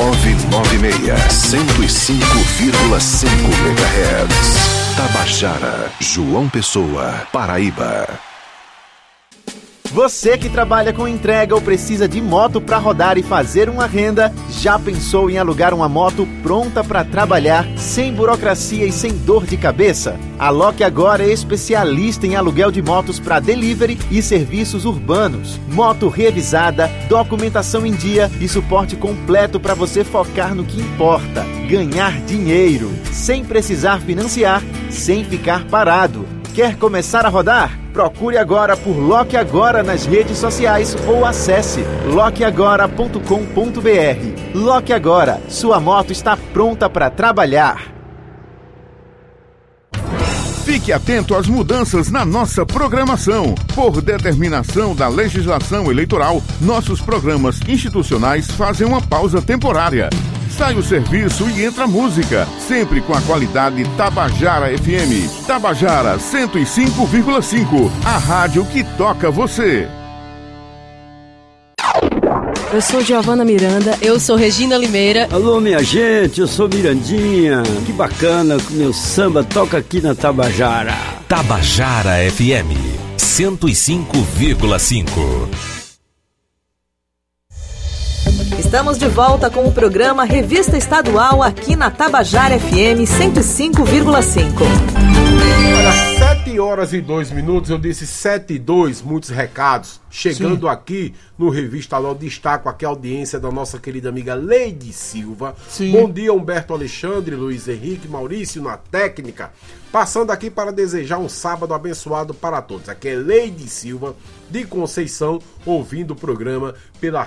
996, 105,5 MHz. Tabajara, João Pessoa, Paraíba. Você que trabalha com entrega ou precisa de moto para rodar e fazer uma renda, já pensou em alugar uma moto pronta para trabalhar, sem burocracia e sem dor de cabeça? A Loque Agora é especialista em aluguel de motos para delivery e serviços urbanos. Moto revisada, documentação em dia e suporte completo para você focar no que importa: ganhar dinheiro, sem precisar financiar, sem ficar parado. Quer começar a rodar? Procure agora por Loque Agora nas redes sociais ou acesse loqueagora.com.br. Loque Agora, sua moto está pronta para trabalhar. Fique atento às mudanças na nossa programação. Por determinação da legislação eleitoral, nossos programas institucionais fazem uma pausa temporária. Sai o serviço e entra a música, sempre com a qualidade Tabajara FM. Tabajara 105,5, a rádio que toca você. Eu sou Giovana Miranda. Eu sou Regina Limeira. Alô, minha gente, eu sou Mirandinha. Que bacana que o meu samba toca aqui na Tabajara. Tabajara FM 105,5. Estamos de volta com o programa Revista Estadual aqui na Tabajara FM 105,5. Olha, 7 horas e 2 minutos, eu disse 7 e 2, muitos recados. Chegando aqui no Revista Estadual, destaco aqui a audiência da nossa querida amiga Leide Silva. Sim. Bom dia, Humberto Alexandre, Luiz Henrique, Maurício na técnica. Passando aqui para desejar um sábado abençoado para todos. Aqui é Leide Silva, de Conceição, ouvindo o programa pela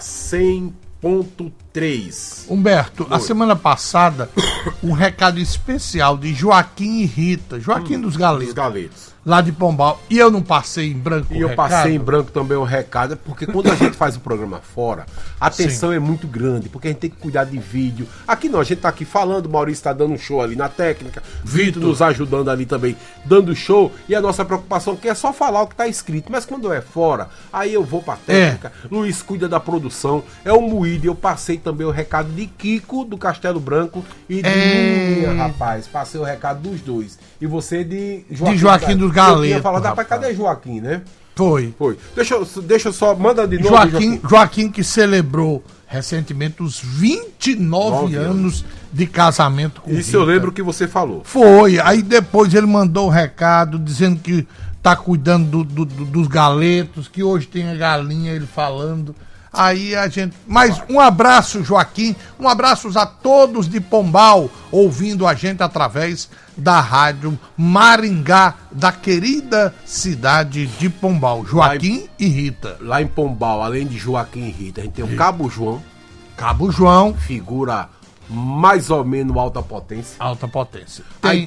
100.3. Humberto, a semana passada, um recado especial de Joaquim e Rita, Joaquim dos Galetos, lá de Pombal, e eu não passei em branco e eu passei em branco também o recado, porque quando a gente faz o programa fora, a tensão é muito grande, porque a gente tem que cuidar de vídeo. Aqui não, a gente tá aqui falando, o Maurício tá dando um show ali na técnica, Vitor nos ajudando ali também, dando show, e a nossa preocupação aqui é só falar o que tá escrito, mas quando é fora, aí eu vou pra técnica, Luiz cuida da produção, é o moído, eu passei também o recado de Kiko, do Castelo Branco, e de Lulinha, rapaz, passei o recado dos dois, e você de Joaquim dos Galetos. Eu ia falar, rapaz, cadê Joaquim, né? Foi. Deixa eu só, manda de novo. Joaquim que celebrou recentemente os 29 anos de casamento com Isso Rita. Eu lembro que você falou. Foi, aí depois ele mandou um recado dizendo que tá cuidando dos galetos, que hoje tem a galinha, ele falando. Aí a gente... Mas um abraço, Joaquim, um abraço a todos de Pombal, ouvindo a gente através da rádio Maringá, da querida cidade de Pombal. Joaquim e Rita. Lá em Pombal, além de Joaquim e Rita, a gente tem o Cabo João. Cabo João. Figura mais ou menos alta potência. Alta potência. Tem aí,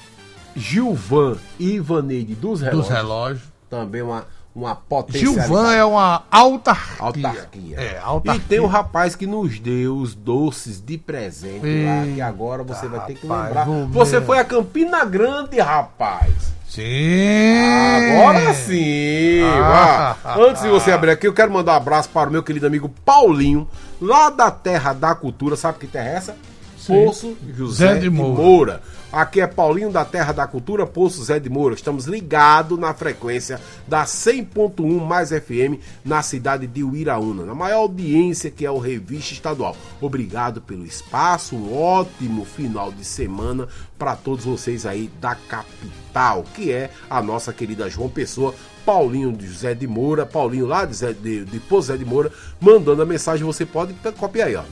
Gilvan e Ivaneide dos Relógios. Também uma potência. Gilvan é uma autarquia. E tem o rapaz que nos deu os doces de presente lá, que agora você vai ter que lembrar. Você foi a Campina Grande, rapaz. Sim. Agora sim. Antes de você abrir aqui, eu quero mandar um abraço para o meu querido amigo Paulinho, lá da Terra da Cultura. Sabe que terra é essa? Poço José de Moura. Aqui é Paulinho da Terra da Cultura, Poço Zé de Moura. Estamos ligados na frequência da 100.1 mais FM na cidade de Uiraúna, na maior audiência que é o Revista Estadual. Obrigado pelo espaço, um ótimo final de semana para todos vocês aí da capital, que é a nossa querida João Pessoa. Paulinho de José de Moura, Paulinho lá de Poço Zé de Moura, mandando a mensagem, você pode copiar aí, ó,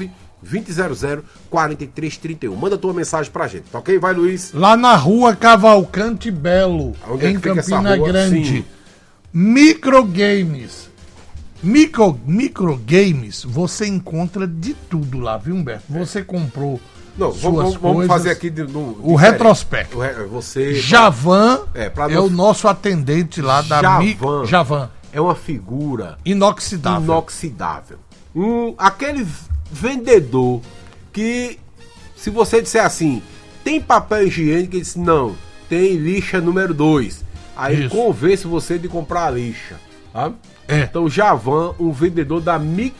92000-4331. Manda tua mensagem pra gente, tá ok? Vai, Luiz. Lá na rua Cavalcante Belo, em Campina Grande. Sim. Microgames. Microgames, você encontra de tudo lá, viu, Humberto? Você comprou. Não, vamos fazer aqui o retrospecto. Você Javan é o nosso atendente lá da Javan. É uma figura inoxidável. Aquele vendedor que, se você disser assim, tem papel higiênico, ele diz, não, tem lixa número 2. Aí ele convence você de comprar a lixa. Tá? Então, Javan, um vendedor da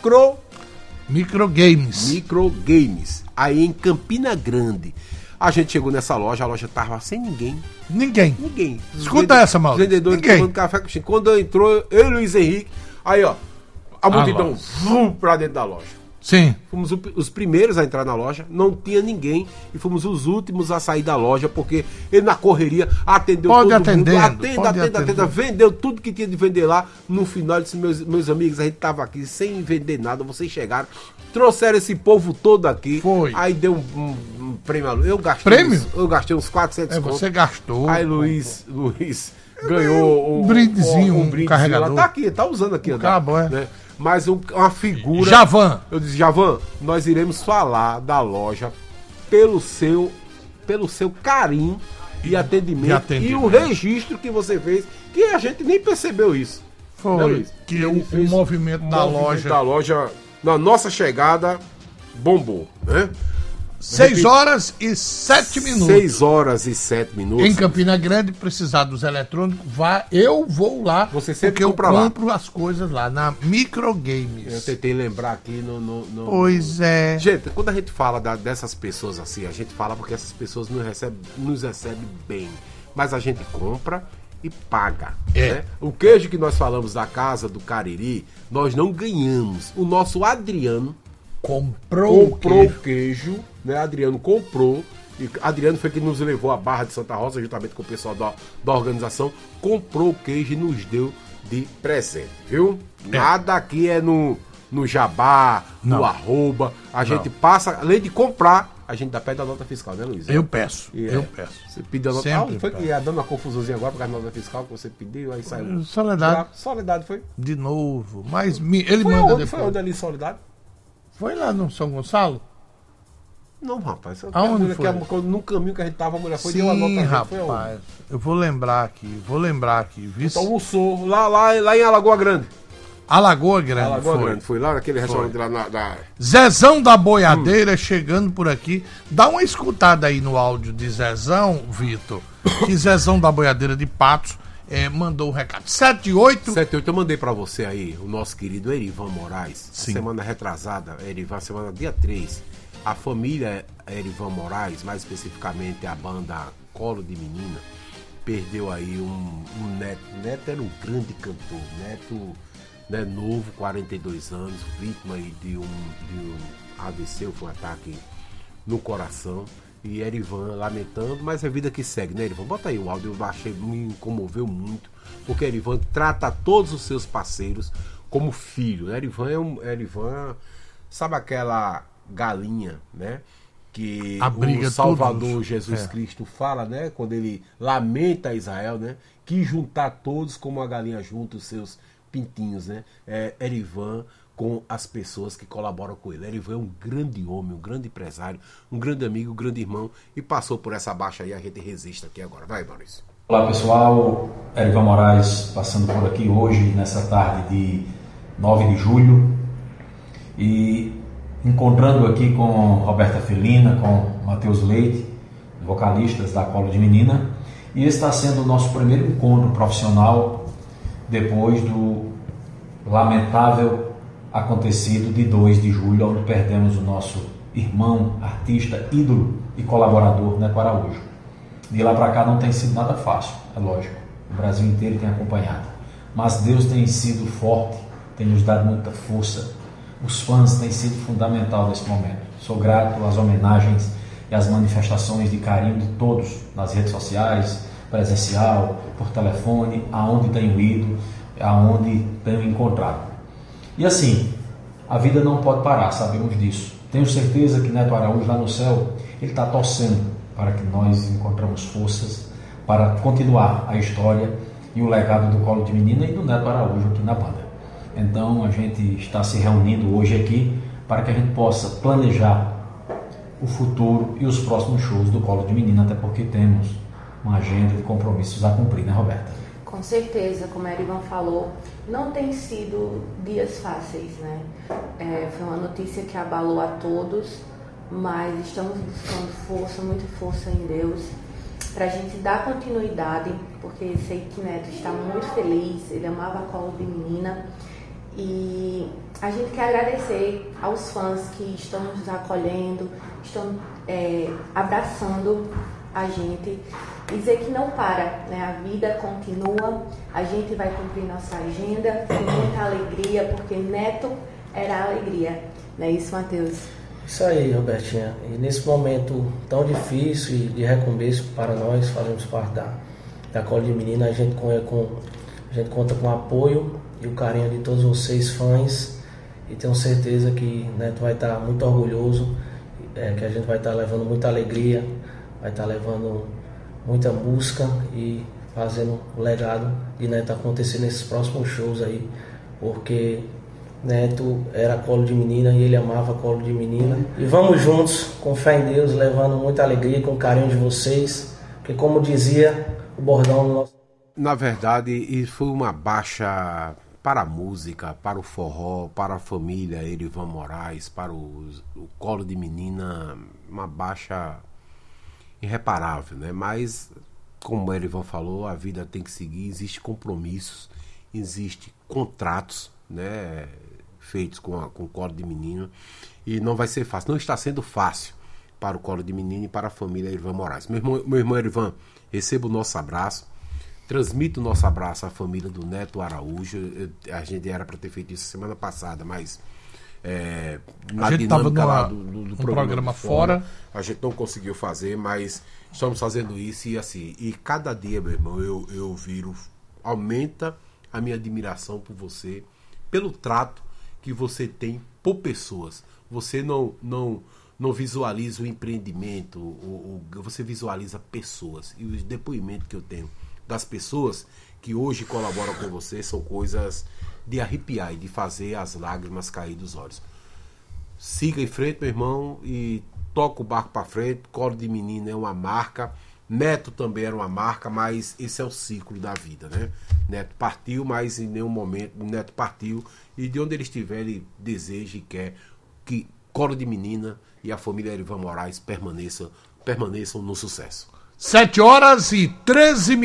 Microgames, aí em Campina Grande. A gente chegou nessa loja, a loja tava sem ninguém. Ninguém. Escuta essa, mal. Os vendedores tomando café com Chico. Quando entrou, eu e Luiz Henrique, aí ó, a multidão pra dentro da loja. Sim. Fomos os primeiros a entrar na loja, não tinha ninguém, e fomos os últimos a sair da loja, porque ele na correria atendeu todo mundo. Atenda, vendeu tudo que tinha de vender lá. No final, ele disse, meus amigos, a gente tava aqui sem vender nada, vocês chegaram, trouxeram esse povo todo aqui. Foi. Aí deu um prêmio. Eu gastei uns 400 contos. Você gastou. Aí Luiz ganhou um brindezinho, um carregador. Tá aqui, tá usando aqui. Cabo, né? Mas uma figura... Javan. Eu disse, Javan, nós iremos falar da loja pelo seu carinho e atendimento. E o registro que você fez, que a gente nem percebeu isso. Foi, né, que o movimento da loja, na nossa chegada, bombou, né? 6 horas e 7 minutos. 6 horas e 7 minutos. Em Campina Grande, precisar dos eletrônicos, eu vou lá. Você sempre porque eu compro as coisas lá, na Microgames. Eu tentei lembrar aqui no... Pois é. Gente, quando a gente fala dessas pessoas assim, a gente fala porque essas pessoas nos recebem bem. Mas a gente compra e paga. Né? O queijo que nós falamos da casa do Cariri, nós não ganhamos. O nosso Adriano Comprou o queijo, né? Adriano comprou. E Adriano foi que nos levou à Barra de Santa Rosa, juntamente com o pessoal da organização. Comprou o queijo e nos deu de presente, viu? Nada aqui é no jabá, no arroba. A gente passa, além de comprar, a gente dá pé da nota fiscal, né, Luiz? Eu peço. Você pediu a nota fiscal? Foi que ia dando uma confusãozinha agora por causa da nota fiscal que você pediu, aí saiu. Soledade. Soledade foi? De novo. Mas ele foi manda onde? depois. Foi onde ali, Soledade? Foi lá no São Gonçalo? Não, rapaz. Aonde foi? No caminho que a gente tava, a mulher foi Sim, deu uma nota. Rapaz. Eu vou lembrar aqui. Então almoçou lá em Alagoa Grande. Alagoa Grande. Alagoa Grande. Foi lá naquele restaurante lá na... Zezão da Boiadeira chegando por aqui. Dá uma escutada aí no áudio de Zezão, Vitor. Que Zezão da Boiadeira de Patos mandou um recado. 78 eu mandei pra você aí, o nosso querido Erivan Moraes. Sim. Semana retrasada, Erivan, semana dia 3. A família Erivan Moraes, mais especificamente a banda Colo de Menina, perdeu aí um neto. Neto era um grande cantor. Neto, né, novo, 42 anos, vítima aí de um AVC, foi um ataque no coração. E Erivan lamentando, mas é a vida que segue, né, Erivan? Bota aí o áudio, eu achei, me comoveu muito, porque Erivan trata todos os seus parceiros como filho, né? Erivan, sabe aquela galinha, né? Que o Salvador Jesus Cristo fala, né? Quando ele lamenta Israel, né? Que juntar todos como a galinha junta os seus pintinhos, né? Erivan com as pessoas que colaboram com ele. Erivan é um grande homem, um grande empresário, um grande amigo, um grande irmão e passou por essa baixa aí, a gente resiste aqui agora. Vai, Maurício. Olá, pessoal. Erivan Moraes passando por aqui hoje, nessa tarde de 9 de julho e encontrando aqui com Roberta Felina, com Matheus Leite, vocalistas da Colo de Menina, e esse está sendo o nosso primeiro encontro profissional depois do lamentável acontecido de 2 de julho, onde perdemos o nosso irmão, artista, ídolo e colaborador, Neto Araújo. De lá para cá não tem sido nada fácil, é lógico, o Brasil inteiro tem acompanhado, mas Deus tem sido forte, tem nos dado muita força. Os fãs têm sido fundamental nesse momento. Sou grato às homenagens e às manifestações de carinho de todos nas redes sociais, presencial, por telefone, aonde tenho ido, aonde tenho encontrado. E assim, a vida não pode parar, sabemos disso. Tenho certeza que Neto Araújo lá no céu, ele está torcendo para que nós encontremos forças para continuar a história e o legado do Colo de Menina e do Neto Araújo aqui na banda. Então a gente está se reunindo hoje aqui para que a gente possa planejar o futuro e os próximos shows do Colo de Menina, até porque temos uma agenda de compromissos a cumprir, né, Roberta? Com certeza, como a Erivan falou, não tem sido dias fáceis, né? Foi uma notícia que abalou a todos, mas estamos buscando força, muita força em Deus, para a gente dar continuidade, porque sei que Neto está muito feliz, ele amava a Colo de Menina. E a gente quer agradecer aos fãs que estão nos acolhendo, estão abraçando a gente e dizer que não para, né? A vida continua, a gente vai cumprir nossa agenda com muita alegria, porque Neto era a alegria, não é isso, Matheus? Isso aí, Robertinha. E nesse momento tão difícil e de recomeço para nós, fazemos parte da Colo de Menina, a gente conta com o apoio e o carinho de todos vocês, fãs, e tenho certeza que Neto vai estar muito orgulhoso, que a gente vai estar levando muita alegria, vai estar levando muita música e fazendo o legado de Neto acontecer nesses próximos shows aí, porque Neto era Colo de Menina e ele amava Colo de Menina. E vamos juntos, com fé em Deus, levando muita alegria, com o carinho de vocês, porque como dizia o bordão do nosso... Na verdade, isso foi uma baixa para a música, para o forró, para a família Erivan Moraes, para o Colo de Menina, uma baixa irreparável, né? Mas, como o Erivan falou, a vida tem que seguir, existem compromissos, existem contratos, né, feitos com o Colo de Menina, e não vai ser fácil, não está sendo fácil para o Colo de Menina e para a família Erivan Moraes. Meu irmão Erivan, receba o nosso abraço, transmito o nosso abraço à família do Neto Araújo. A gente era para ter feito isso semana passada, mas na a gente estava do programa fora. A gente não conseguiu fazer, mas estamos fazendo isso e assim. E cada dia, meu irmão, eu viro, aumenta a minha admiração por você, pelo trato que você tem por pessoas. Você não visualiza o empreendimento, você visualiza pessoas. E os depoimentos que eu tenho das pessoas que hoje colaboram com você são coisas de arrepiar e de fazer as lágrimas cair dos olhos. Siga em frente, meu irmão, e toca o barco para frente. Colo de Menino é uma marca, Neto também era uma marca, mas esse é o ciclo da vida, né? Neto partiu, mas em nenhum momento Neto partiu, e de onde ele estiver, ele deseja e quer que Colo de Menina e a família Erivan Moraes permaneçam no sucesso. 7h13